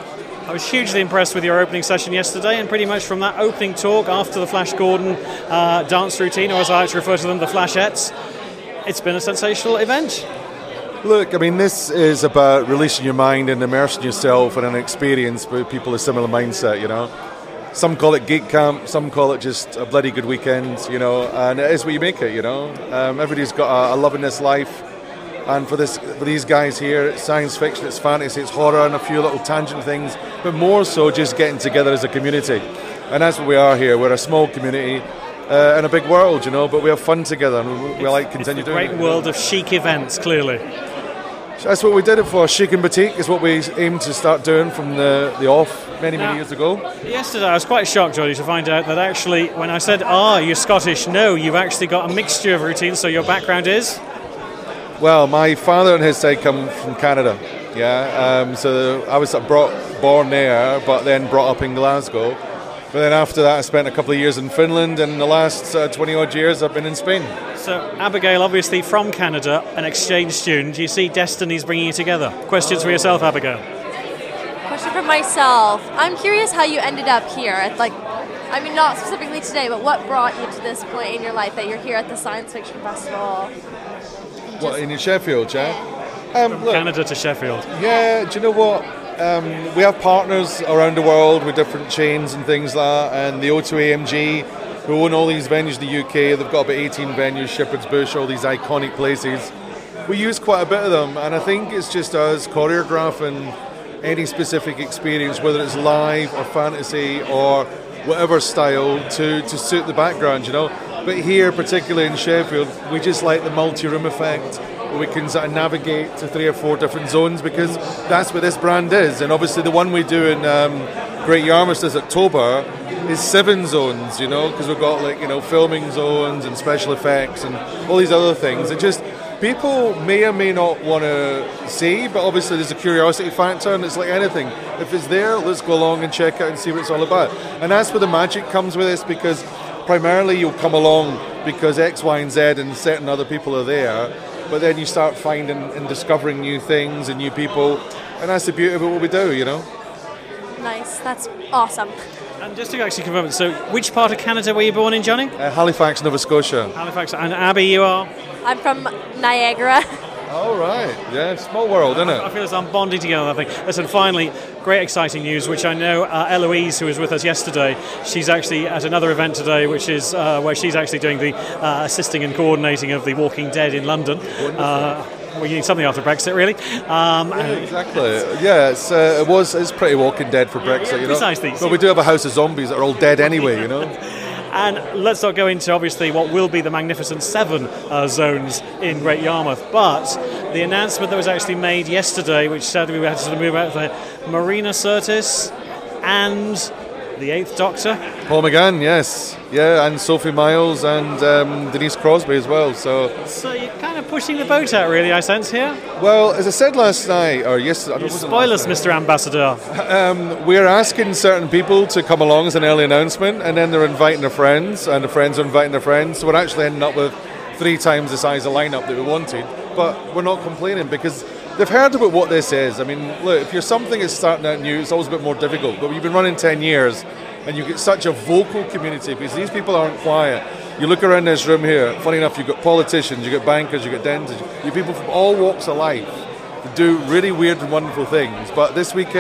I was hugely impressed with your opening session yesterday, and pretty much from that opening talk after the Flash Gordon uh, dance routine, or as I like to refer to them, the Flashettes, it's been a sensational event. Look, I mean, this is about releasing your mind and immersing yourself in an experience with people with similar mindset, you know. Some call it geek camp, some call it just a bloody good weekend, you know, and it is what you make it, you know. Um, everybody's got a, a love in this life. And for this, for these guys here, it's science fiction, it's fantasy, it's horror, and a few little tangent things, but more so just getting together as a community. And that's what we are here. We're a small community uh, in a big world, you know, but we have fun together, and we, we like to continue doing it. It's a great world of chic events, clearly. That's what we did it for. Chic and Boutique is what we aim to start doing from the, the off many, many now, years ago. Yesterday I was quite shocked, Johnny, to find out that actually, when I said, ah, you're Scottish, no, you've actually got a mixture of routines, so your background is? Well, my father and his side come from Canada, yeah. Um, so I was brought, born there, but then brought up in Glasgow. But then after that, I spent a couple of years in Finland, and the last uh, twenty odd years I've been in Spain. So, Abigail, obviously from Canada, an exchange student. Do you see destinies bringing you together? Questions for yourself, Abigail? Question for myself. I'm curious how you ended up here. At, like, I mean, not specifically today, but what brought you to this point in your life that you're here at the Science Fiction Festival? What, in Sheffield, yeah? Um, From look, Canada to Sheffield. Yeah, do you know what? Um, we have partners around the world with different chains and things like that, and the O two A M G, who own all these venues in the U K, they've got about eighteen venues, Shepherd's Bush, all these iconic places. We use quite a bit of them, and I think it's just us choreographing any specific experience, whether it's live or fantasy or whatever style, to, to suit the background, you know. But here, particularly in Sheffield, we just like the multi-room effect, where we can sort of navigate to three or four different zones, because that's what this brand is. And obviously the one we do in um, Great Yarmouth this October is seven zones, you know, because we've got, like, you know, filming zones and special effects and all these other things. It just, people may or may not want to see, but obviously there's a curiosity factor, and it's like anything. If it's there, let's go along and check it and see what it's all about. And that's where the magic comes with this, because primarily you'll come along because X, Y, and Z and certain other people are there, but then you start finding and discovering new things and new people, and that's the beauty of what we do, you know. Nice, that's awesome. And just to actually confirm it, so which part of Canada were you born in, Johnny? Uh, Halifax, Nova Scotia. Halifax, and Abby, you are? I'm from Niagara. Oh, right. Yeah, small world, isn't it? I feel as I'm bonding together, I think. Listen, finally, great exciting news, which I know uh, Eloise, who was with us yesterday, she's actually at another event today, which is uh, where she's actually doing the uh, assisting and coordinating of The Walking Dead in London. Uh, we need something after Brexit, really. Um, yeah, exactly. Yeah, it's, uh, it was it's pretty Walking Dead for Brexit, yeah, yeah, you know. Precisely. But we do have a house of zombies that are all dead anyway, you know. And let's not go into, obviously, what will be the Magnificent Seven uh, zones in Great Yarmouth. But the announcement that was actually made yesterday, which sadly we had to sort of move out there, Marina Sirtis and the Eighth Doctor. Paul McGann, yes. Yeah, and Sophie Miles and um, Denise Crosby as well. So so you're kind of pushing the boat out, really, I sense here? Well, as I said last night, or yesterday... You spoil us, Mister Ambassador. Um, we're asking certain people to come along as an early announcement, and then they're inviting their friends, and the friends are inviting their friends, so we're actually ending up with three times the size of lineup that we wanted, but we're not complaining, because they've heard about what this is. I mean, look, if you're something that's starting out new, it's always a bit more difficult, but you've been running ten years, and you get such a vocal community, because these people aren't quiet. You look around this room here, funny enough, you've got politicians, you've got bankers, you've got dentists, you've people from all walks of life that do really weird and wonderful things. But this weekend,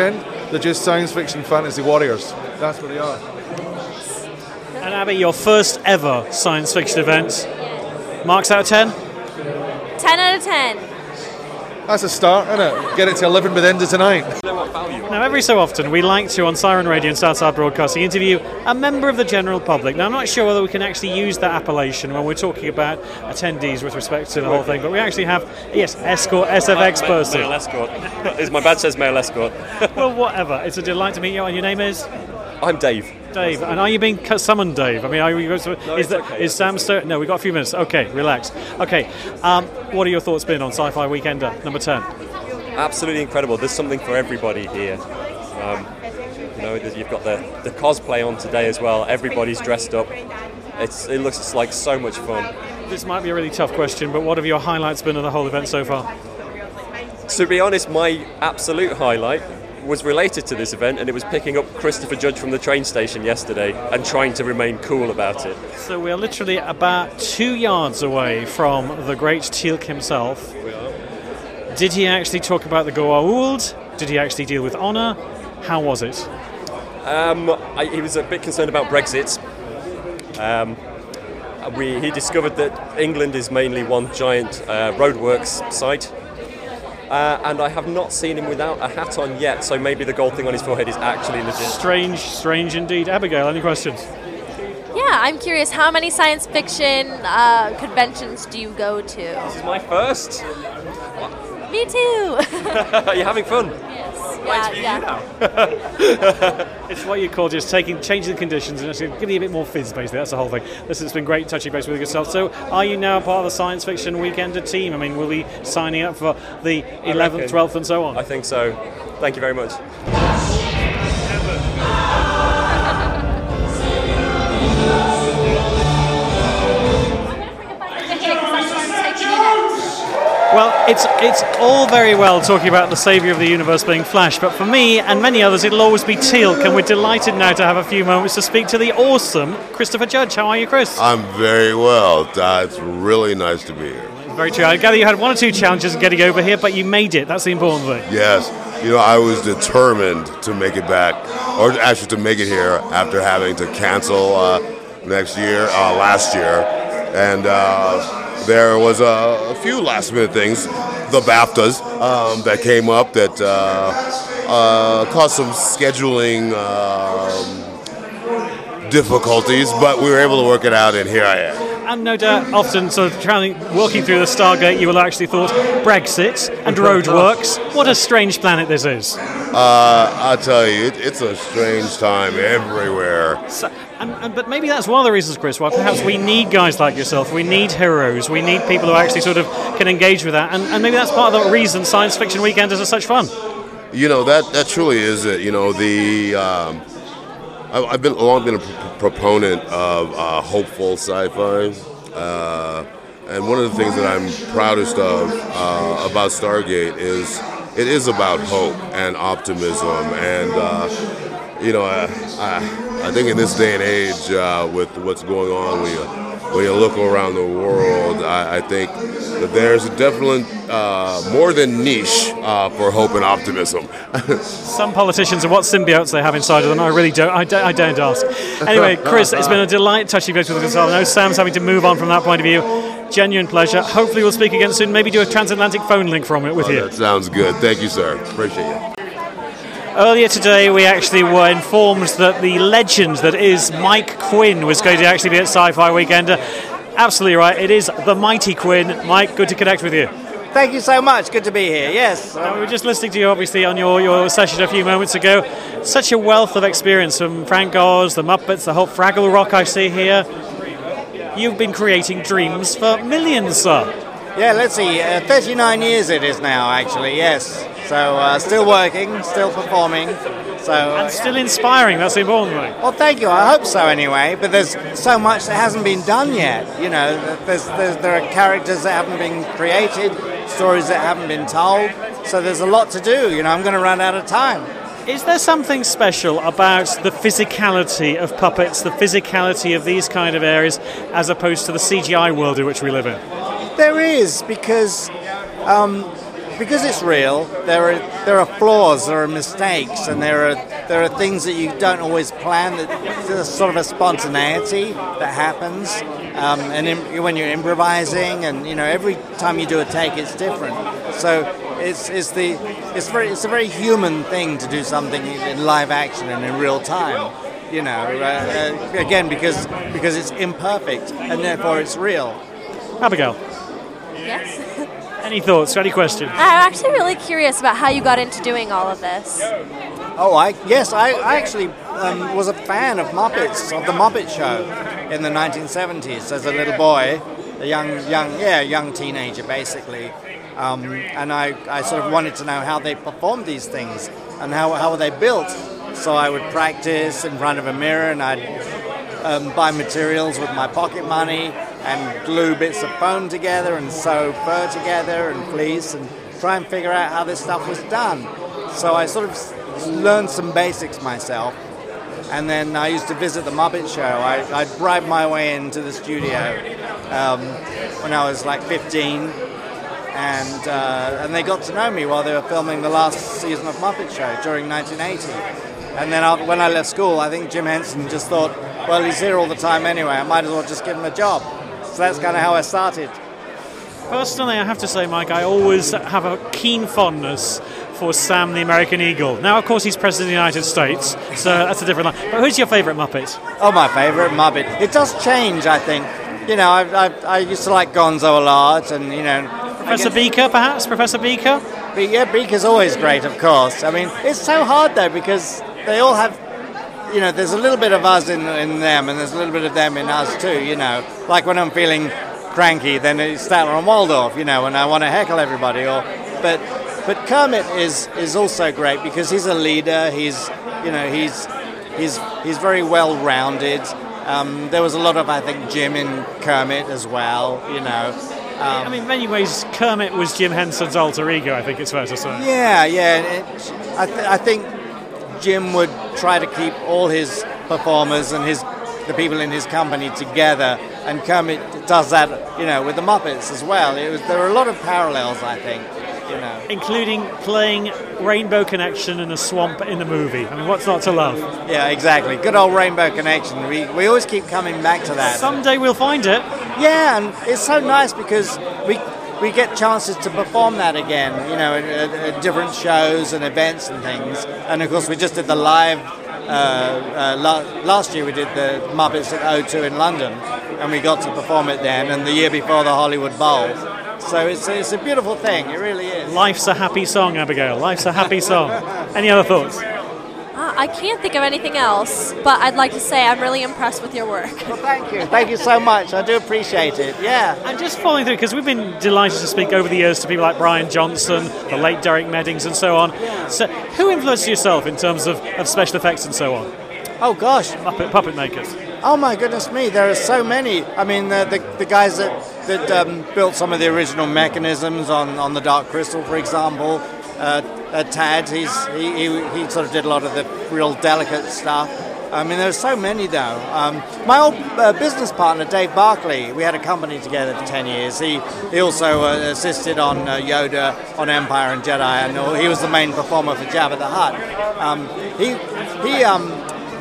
They're just science fiction fantasy warriors. That's what they are. And Abby, your first ever science fiction event. Marks out of ten? ten out of ten. That's a start, isn't it? Get it to eleven by the end of tonight. Now, every so often, we like to, on Siren Radio and Southside Broadcasting, interview a member of the general public. Now, I'm not sure whether we can actually use that appellation when we're talking about attendees with respect to the whole thing, but we actually have, yes, escort, S F X person. Male escort. My badge says male escort. Well, whatever. It's a delight to meet you, and your name is? I'm Dave. Dave, and are you being summoned, Dave? I mean, are you? Is, No, it's the, okay. is Sam Ster- No, we've got a few minutes. Okay, relax. Okay, um, what are your thoughts been on Sci-Fi Weekender number ten? Absolutely incredible. There's something for everybody here. Um, you know, there's- you've got the, the cosplay on today as well. Everybody's dressed up. It's it looks like so much fun. This might be a really tough question, but what have your highlights been of the whole event so far? To be honest, my absolute highlight was related to this event, and it was picking up Christopher Judge from the train station yesterday and trying to remain cool about it. So we're literally about two yards away from the great Teal'c himself. We are. Did he actually talk about the Goa'uld? Did he actually deal with honour? How was it? Um, I, he was a bit concerned about Brexit. Um, we, he discovered that England is mainly one giant uh, roadworks site. Uh, and I have not seen him without a hat on yet, so maybe the gold thing on his forehead is actually legit. Strange, strange indeed. Abigail, any questions? Yeah, I'm curious, how many science fiction uh, conventions do you go to? This is my first. Me too. Are you having fun? Yeah, yeah. It's what you call just taking, changing the conditions and actually giving you a bit more fizz, basically. That's the whole thing. Listen, it's been great touching base with yourself. So, are you now part of the Science Fiction Weekender team? I mean, will we be signing up for the eleventh, twelfth, and so on? I think so. Thank you very much. Well, it's it's all very well talking about the saviour of the universe being Flash, but for me and many others, it'll always be Teal'c, and we're delighted now to have a few moments to speak to the awesome Christopher Judge. How are you, Chris? I'm very well. Uh, it's really nice to be here. Very true. I gather you had one or two challenges in getting over here, but you made it. That's the important thing. Yes. You know, I was determined to make it back, or actually to make it here after having to cancel uh, next year, uh, last year. And uh, there was a, a few last minute things, the BAFTAs, um, that came up that uh, uh, caused some scheduling um, difficulties, but we were able to work it out, and here I am. And no doubt, often sort of traveling, walking through the Stargate, you will actually thought Brexit and roadworks. What a strange planet this is. Uh, I'll tell you, it, it's a strange time everywhere. So, and, and, but maybe that's one of the reasons, Chris, why perhaps we need guys like yourself. We need heroes. We need people who actually sort of can engage with that. And, and maybe that's part of the reason Science Fiction Weekenders are such fun. You know, that, that truly is it. You know, the... Um, I've been long been a pr- proponent of uh, hopeful sci-fi, uh, and one of the things that I'm proudest of uh, about Stargate is it is about hope and optimism, and uh, you know, I, I, I think in this day and age, uh, with what's going on, when you, when you look around the world, I, I think that there's a definite uh, more than niche uh, for hope and optimism. Some politicians and what symbiotes they have inside of them, I really don't, I don't, I don't ask. Anyway, Chris, it's been a delight touching base with us. I know Sam's having to move on from that point of view. Genuine pleasure. Hopefully we'll speak again soon. Maybe do a transatlantic phone link from it with oh, you. That sounds good. Thank you, sir. Appreciate you. Earlier today, we actually were informed that the legend that is Mike Quinn was going to actually be at Sci-Fi Weekender. Absolutely right. It is the mighty Quinn. Mike, good to connect with you. Thank you so much. Good to be here. Yes. Now, we were just listening to you, obviously, on your, your session a few moments ago. Such a wealth of experience from Frank Oz, the Muppets, the whole Fraggle Rock I see here. You've been creating dreams for millions, sir. Yeah, let's see. Uh, thirty-nine years it is now, actually, yes. So uh, still working, still performing. So, uh, and still inspiring, that's the important thing. Well, thank you. I hope so anyway. But there's so much that hasn't been done yet. You know, there's, there's, there are characters that haven't been created, stories that haven't been told. So there's a lot to do. You know, I'm going to run out of time. Is there something special about the physicality of puppets, the physicality of these kind of areas, as opposed to the C G I world in which we live in? There is, because um, because it's real, there are there are flaws, there are mistakes, and there are there are things that you don't always plan. That there's sort of a spontaneity that happens, um, and in, when you're improvising, and you know every time you do a take, it's different. So it's it's the it's very it's a very human thing to do something in live action and in real time. You know, uh, uh, again because because it's imperfect and therefore it's real. Abigail. Yes. Any thoughts? Any questions? I'm actually really curious about how you got into doing all of this. Oh, I yes, I, I actually um, was a fan of Muppets, of the Muppet Show in the nineteen seventies as a little boy, a young, young, yeah, young teenager basically, um, and I, I sort of wanted to know how they performed these things and how how were they built. So I would practice in front of a mirror, and I'd um, buy materials with my pocket money and glue bits of foam together and sew fur together and fleece and try and figure out how this stuff was done. So I sort of learned some basics myself, and then I used to visit the Muppet Show. I, I'd bribe my way into the studio um, when I was like fifteen, and uh, and they got to know me while they were filming the last season of Muppet Show during nineteen eighty. And then I, when I left school, I think Jim Henson just thought, well, he's here all the time anyway, I might as well just give him a job. So that's kind of how I started. Personally, I have to say, Mike, I always have a keen fondness for Sam the American Eagle. Now, of course, he's President of the United States, so that's a different line. But who's your favourite Muppet? Oh, my favourite Muppet. It does change, I think. You know, I, I, I used to like Gonzo a lot, and, you know... Professor Beaker, perhaps? Professor Beaker? Be- yeah, Beaker's always great, of course. I mean, it's so hard, though, because they all have... You know, there's a little bit of us in, in them, and there's a little bit of them in us, too, you know. Like when I'm feeling cranky, then it's Statler and Waldorf, you know, and I want to heckle everybody. Or, but but Kermit is is also great because he's a leader. He's you know he's he's he's very well rounded. Um, there was a lot of I think Jim in Kermit as well. You know. Um, I mean, in many ways, Kermit was Jim Henson's alter ego. I think it's fair to say. Yeah, yeah. It, I th- I think Jim would try to keep all his performers and his the people in his company together, and Kermit does that, you know, with the Muppets as well. It was there are a lot of parallels, I think, you know, including playing Rainbow Connection in a swamp in the movie. I mean, what's not to love? Yeah, exactly. Good old Rainbow Connection. We we always keep coming back to that. Someday we'll find it. Yeah, and it's so nice because we we get chances to perform that again, you know, at, at, at different shows and events and things. And of course, we just did the live. Uh, uh, la- last year we did the Muppets at O two in London, and we got to perform it then, and the year before the Hollywood Bowl. So it's it's a beautiful thing, it really is. Life's a happy song, Abigail. Life's a happy song. Any other thoughts? Uh, I can't think of anything else, but I'd like to say I'm really impressed with your work. Well, thank you. Thank you so much. I do appreciate it. Yeah. And just following through, because we've been delighted to speak over the years to people like Brian Johnson, the late Derek Meddings, and so on. Yeah. So, who influenced yourself in terms of, of special effects and so on? Oh gosh, Muppet puppet makers. Oh my goodness me, there are so many. I mean, the the, the guys that that um, built some of the original mechanisms on, on the Dark Crystal, for example. Uh, uh, Tad, he's he, he he sort of did a lot of the real delicate stuff. I mean, there's so many though. Um, my old uh, business partner, Dave Barclay, we had a company together for ten years. He he also uh, assisted on uh, Yoda, on Empire and Jedi, and he was the main performer for Jabba the Hutt. Um, he he um,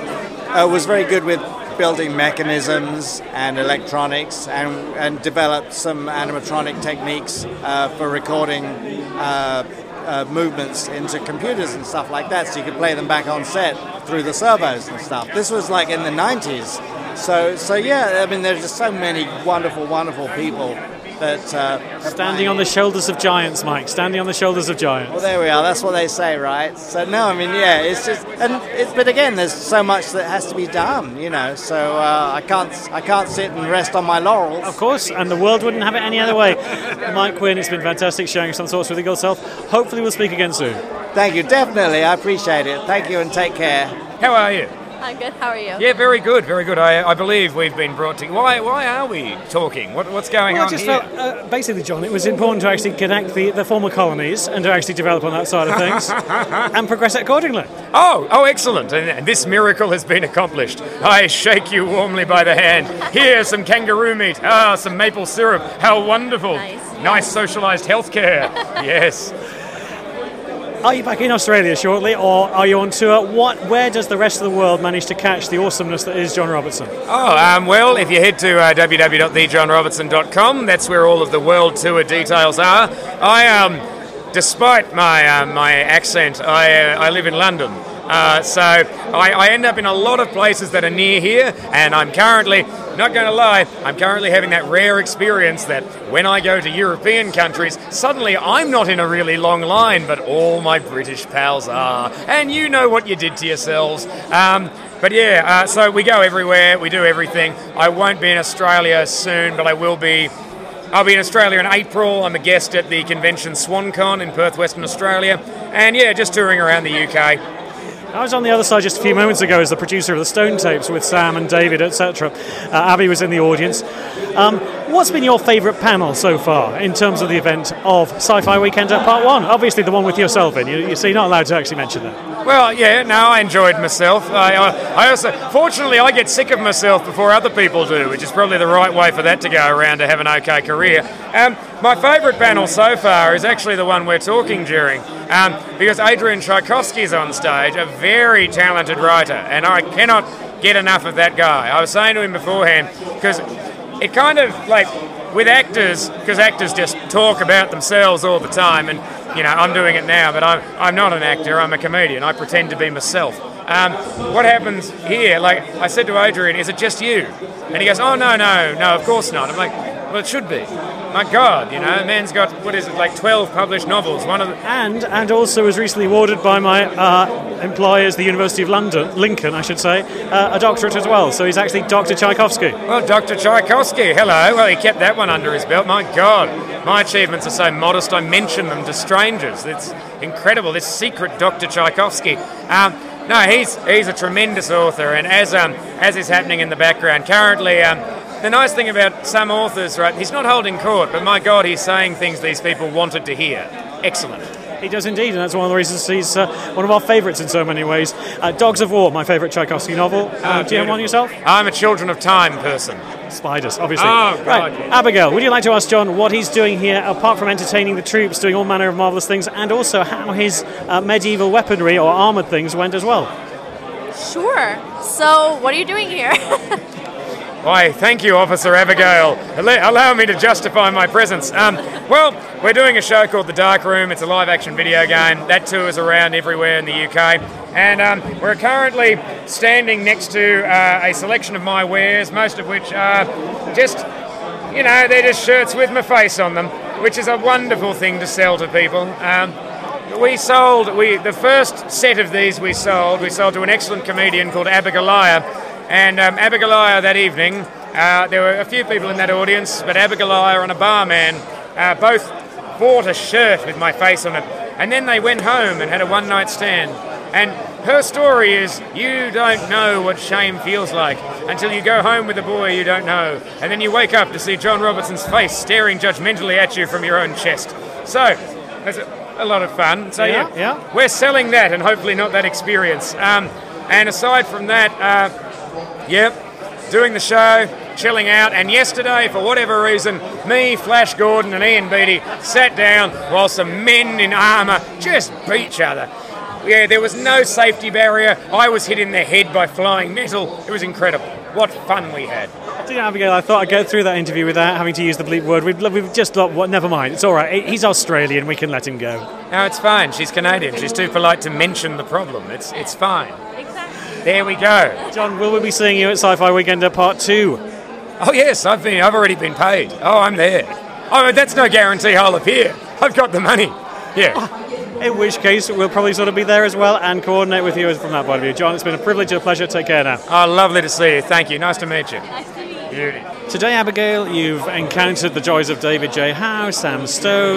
uh, was very good with building mechanisms and electronics, and and developed some animatronic techniques uh, for recording Uh, Uh, movements into computers and stuff like that, so you could play them back on set through the servos and stuff. This was like in the nineties. So, so yeah, I mean, there's just so many wonderful, wonderful people that uh, standing on the shoulders of giants, Mike. Standing on the shoulders of giants. Well, there we are. That's what they say, right? So no, I mean, yeah, it's just, and it's, but again, there's so much that has to be done, you know. So uh, I can't, I can't sit and rest on my laurels. Of course, and the world wouldn't have it any other way. Mike Quinn, it's been fantastic sharing some thoughts with yourself. Hopefully, we'll speak again soon. Thank you, definitely. I appreciate it. Thank you, and take care. How are you? I'm good. How are you? Yeah, very good, very good. I, I believe we've been brought to. Why? Why are we talking? What, what's going Well, I on just here? felt, uh, basically, John, it was important to actually connect the, the former colonies and to actually develop on that side of things and progress it accordingly. Oh, oh, excellent! And, and this miracle has been accomplished. I shake you warmly by the hand. Here, some kangaroo meat. Ah, some maple syrup. How wonderful! Nice, nice socialised healthcare. Yes. Are you back in Australia shortly, or are you on tour? What? Where does the rest of the world manage to catch the awesomeness that is John Robertson? Oh, um, well, if you head to uh, w w w dot the john robertson dot com, that's where all of the world tour details are. I, um, despite my uh, my accent, I uh, I live in London. Uh, so I, I end up in a lot of places that are near here, and I'm currently, not going to lie, I'm currently having that rare experience that when I go to European countries, suddenly I'm not in a really long line, but all my British pals are. And you know what you did to yourselves. Um, but yeah, uh, so we go everywhere, we do everything. I won't be in Australia soon, but I will be. I'll be in Australia in April. I'm a guest at the convention SwanCon in Perth, Western Australia. And yeah, just touring around the U K. I was on the other side just a few moments ago as the producer of the Stone Tapes with Sam and David, et cetera. Uh, Abby was in the audience. Um, what's been your favourite panel so far in terms of the event of Sci-Fi Weekender Part one? Obviously the one with yourself in. You, you, so you're not allowed to actually mention that. Well, yeah, no, I enjoyed myself. I, I, I also, fortunately, I get sick of myself before other people do, which is probably the right way for that to go around to have an okay career. Um, my favourite panel so far is actually the one we're talking during, um, because Adrian Tchaikovsky's on stage, a very talented writer, and I cannot get enough of that guy. I was saying to him beforehand, because it kind of, like, with actors, because actors just talk about themselves all the time, and, you know, I'm doing it now, but I'm, I'm not an actor, I'm a comedian. I pretend to be myself. Um, what happens here, like, I said to Adrian, is it just you? And he goes, oh, no, no, no, of course not. I'm like, well, it should be. My God, you know, man's got, what is it, like twelve published novels. One of the... And and also was recently awarded by my uh, employers, the University of London, Lincoln, I should say, uh, a doctorate as well. So he's actually Doctor Tchaikovsky. Well, Doctor Tchaikovsky, hello. Well, he kept that one under his belt. My God, my achievements are so modest, I mention them to strangers. It's incredible, this secret Doctor Tchaikovsky. Um, no, he's he's a tremendous author, and as um as is happening in the background, currently... Um, The nice thing about some authors, right, he's not holding court, but my God, he's saying things these people wanted to hear. Excellent. He does indeed, and that's one of the reasons he's uh, one of our favourites in so many ways. Uh, Dogs of War, my favourite Tchaikovsky novel. Uh, do you have one yourself? I'm a Children of Time person. Spiders, obviously. Oh, God. Right, Abigail, would you like to ask John what he's doing here, apart from entertaining the troops, doing all manner of marvellous things, and also how his uh, medieval weaponry or armoured things went as well? Sure. So, what are you doing here? Why, thank you, Officer Abigail. Allow me to justify my presence. Um, well, we're doing a show called The Dark Room. It's a live-action video game. That tours around everywhere in the U K. And um, we're currently standing next to uh, a selection of my wares, most of which are just, you know, they're just shirts with my face on them, which is a wonderful thing to sell to people. Um, we sold, we the first set of these we sold, we sold to an excellent comedian called Abigail. And um, Abigail that evening, uh, there were a few people in that audience, but Abigail and a barman uh, both bought a shirt with my face on it. And then they went home and had a one-night stand. And her story is, you don't know what shame feels like until you go home with a boy you don't know. And then you wake up to see John Robertson's face staring judgmentally at you from your own chest. So, that's a, a lot of fun. So yeah, Yeah, yeah. we're selling that and hopefully not that experience. Um, and aside from that... Uh, Yep, doing the show, chilling out, and yesterday, for whatever reason, me, Flash Gordon and Ian Beattie sat down while some men in armour just beat each other. Yeah, there was no safety barrier. I was hit in the head by flying metal. It was incredible. What fun we had. Do you know, Abigail, I thought I'd go through that interview without having to use the bleep word. We've, we've just thought, well, never mind, it's all right. He's Australian, we can let him go. No, it's fine. She's Canadian. She's too polite to mention the problem. It's it's fine. There we go. John, will we be seeing you at Sci-Fi Weekender Part two? Oh yes, I've been. I've already been paid. Oh, I'm there. Oh, that's no guarantee I'll appear. I've got the money. Yeah. In which case, we'll probably sort of be there as well and coordinate with you from that point of view. John, it's been a privilege and a pleasure. Take care now. Oh, lovely to see you. Thank you. Nice to meet you. Nice to meet you. Beauty. Today, Abigail, you've encountered the joys of David J. Howe, Sam Stone,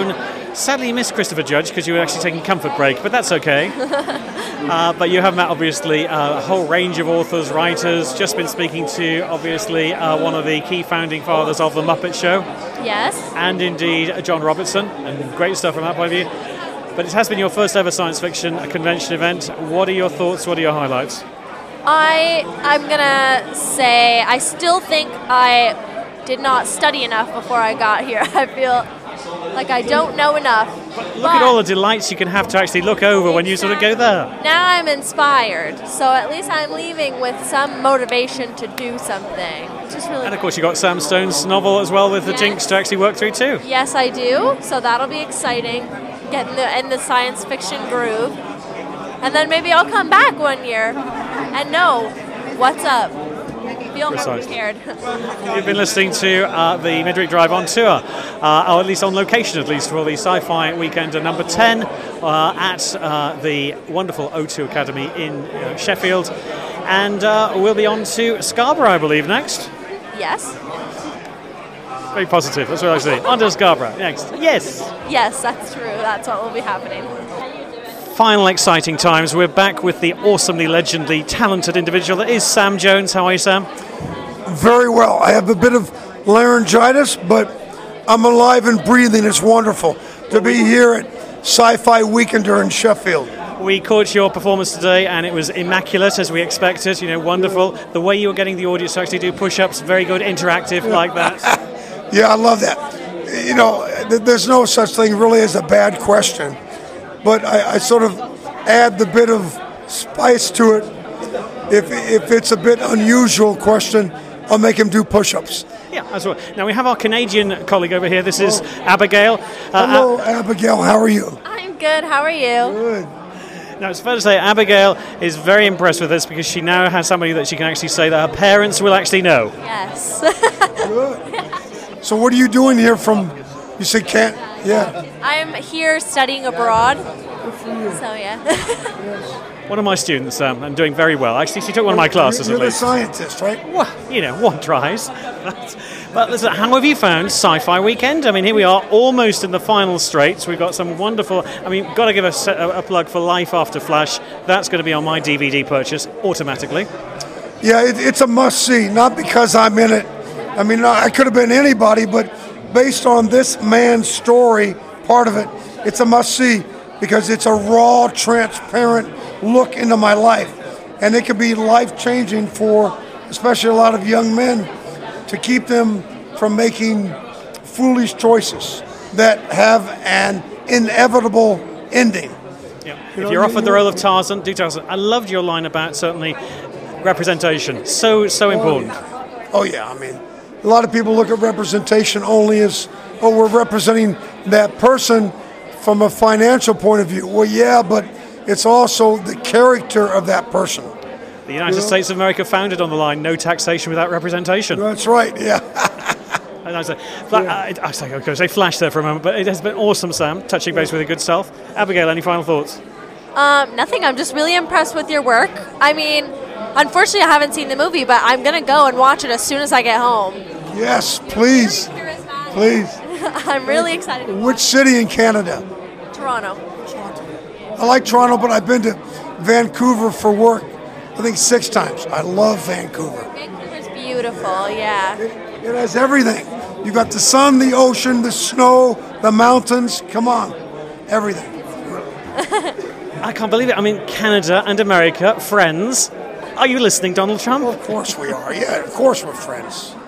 Sadly, you missed Christopher Judge because you were actually taking comfort break, but that's okay. uh, but you have met, obviously, uh, a whole range of authors, writers. Just been speaking to, obviously, uh, one of the key founding fathers of The Muppet Show. Yes. And indeed, John Robertson, and great stuff from that point of view. But it has been your first ever science fiction convention event. What are your thoughts? What are your highlights? I, I'm going to say I still think I did not study enough before I got here. I feel like I don't know enough. But look at all the delights you can have to actually look over exactly. when you sort of go there. Now I'm inspired. So at least I'm leaving with some motivation to do something. Just really and of course you got Sam Stone's novel as well with the yes. Jinx to actually work through too. Yes, I do. So that'll be exciting. Get in the, in the science fiction groove. And then maybe I'll come back one year and know what's up. Feel more prepared. You've been listening to uh, the Midweek Drive on tour, uh, or at least on location at least, for the Sci-Fi Weekender number ten uh, at uh, the wonderful O two Academy in uh, Sheffield. And uh, we'll be on to Scarborough, I believe, next. Yes. Very positive, that's what I say. On to Scarborough next. Yes. Yes, that's true. That's what will be happening. Final exciting times. We're back with the awesomely legendary, talented individual that is Sam Jones. How are you, Sam? Very well. I have a bit of laryngitis, but I'm alive and breathing. It's wonderful to be here at Sci-Fi Weekender in Sheffield. We caught your performance today, and it was immaculate, as we expected. You know, wonderful. The way you were getting the audience to actually do push-ups, very good, interactive, like that. Yeah, I love that. You know, th- there's no such thing really as a bad question, but I, I sort of add the bit of spice to it. If if it's a bit unusual question, I'll make him do push-ups. Yeah, that's right. Now we have our Canadian colleague over here. This is oh. Abigail. Uh, Hello, Ab- Abigail. How are you? I'm good. How are you? Good. Now, it's fair to say Abigail is very impressed with this because she now has somebody that she can actually say that her parents will actually know. Yes. Good. So what are you doing here from, you said can't, yeah. I'm here studying abroad. Good for you. So, yeah. Yes. One of my students, um, I'm doing very well. Actually, she took one of my classes You're at least. You're the scientist, right? Well, you know, one tries. But, but listen, how have you found Sci-Fi Weekend? I mean, here we are, almost in the final straight. We've got some wonderful... I mean, got to give a, a, a plug for Life After Flash. That's going to be on my D V D purchase automatically. Yeah, it, it's a must-see, not because I'm in it. I mean, I could have been anybody, but based on this man's story, part of it, it's a must-see because it's a raw, transparent look into my life. And it can be life-changing for especially a lot of young men to keep them from making foolish choices that have an inevitable ending. Yeah. You if you're offered the role of Tarzan, do Tarzan. I loved your line about certainly representation. So, so important. Oh yeah. oh, yeah. I mean, a lot of people look at representation only as, oh, we're representing that person from a financial point of view. Well, yeah, but it's also the character of that person. The United you know? States of America founded on the line, no taxation without representation. That's right, yeah. and I was, like, fla- yeah. I, I was like, I was going to say flash there for a moment, but it has been awesome, Sam, touching base with your good self. Abigail, any final thoughts? Um, nothing. I'm just really impressed with your work. I mean, unfortunately, I haven't seen the movie, but I'm going to go and watch it as soon as I get home. Yes, please. Please. I'm really excited. Which city in Canada? Toronto. I like Toronto, but I've been to Vancouver for work, I think six times. I love Vancouver. Vancouver's beautiful, yeah. It, it has everything. You got the sun, the ocean, the snow, the mountains. Come on, everything. I can't believe it. I mean, Canada and America, friends. Are you listening, Donald Trump? Well, of course we are. Yeah, of course we're friends.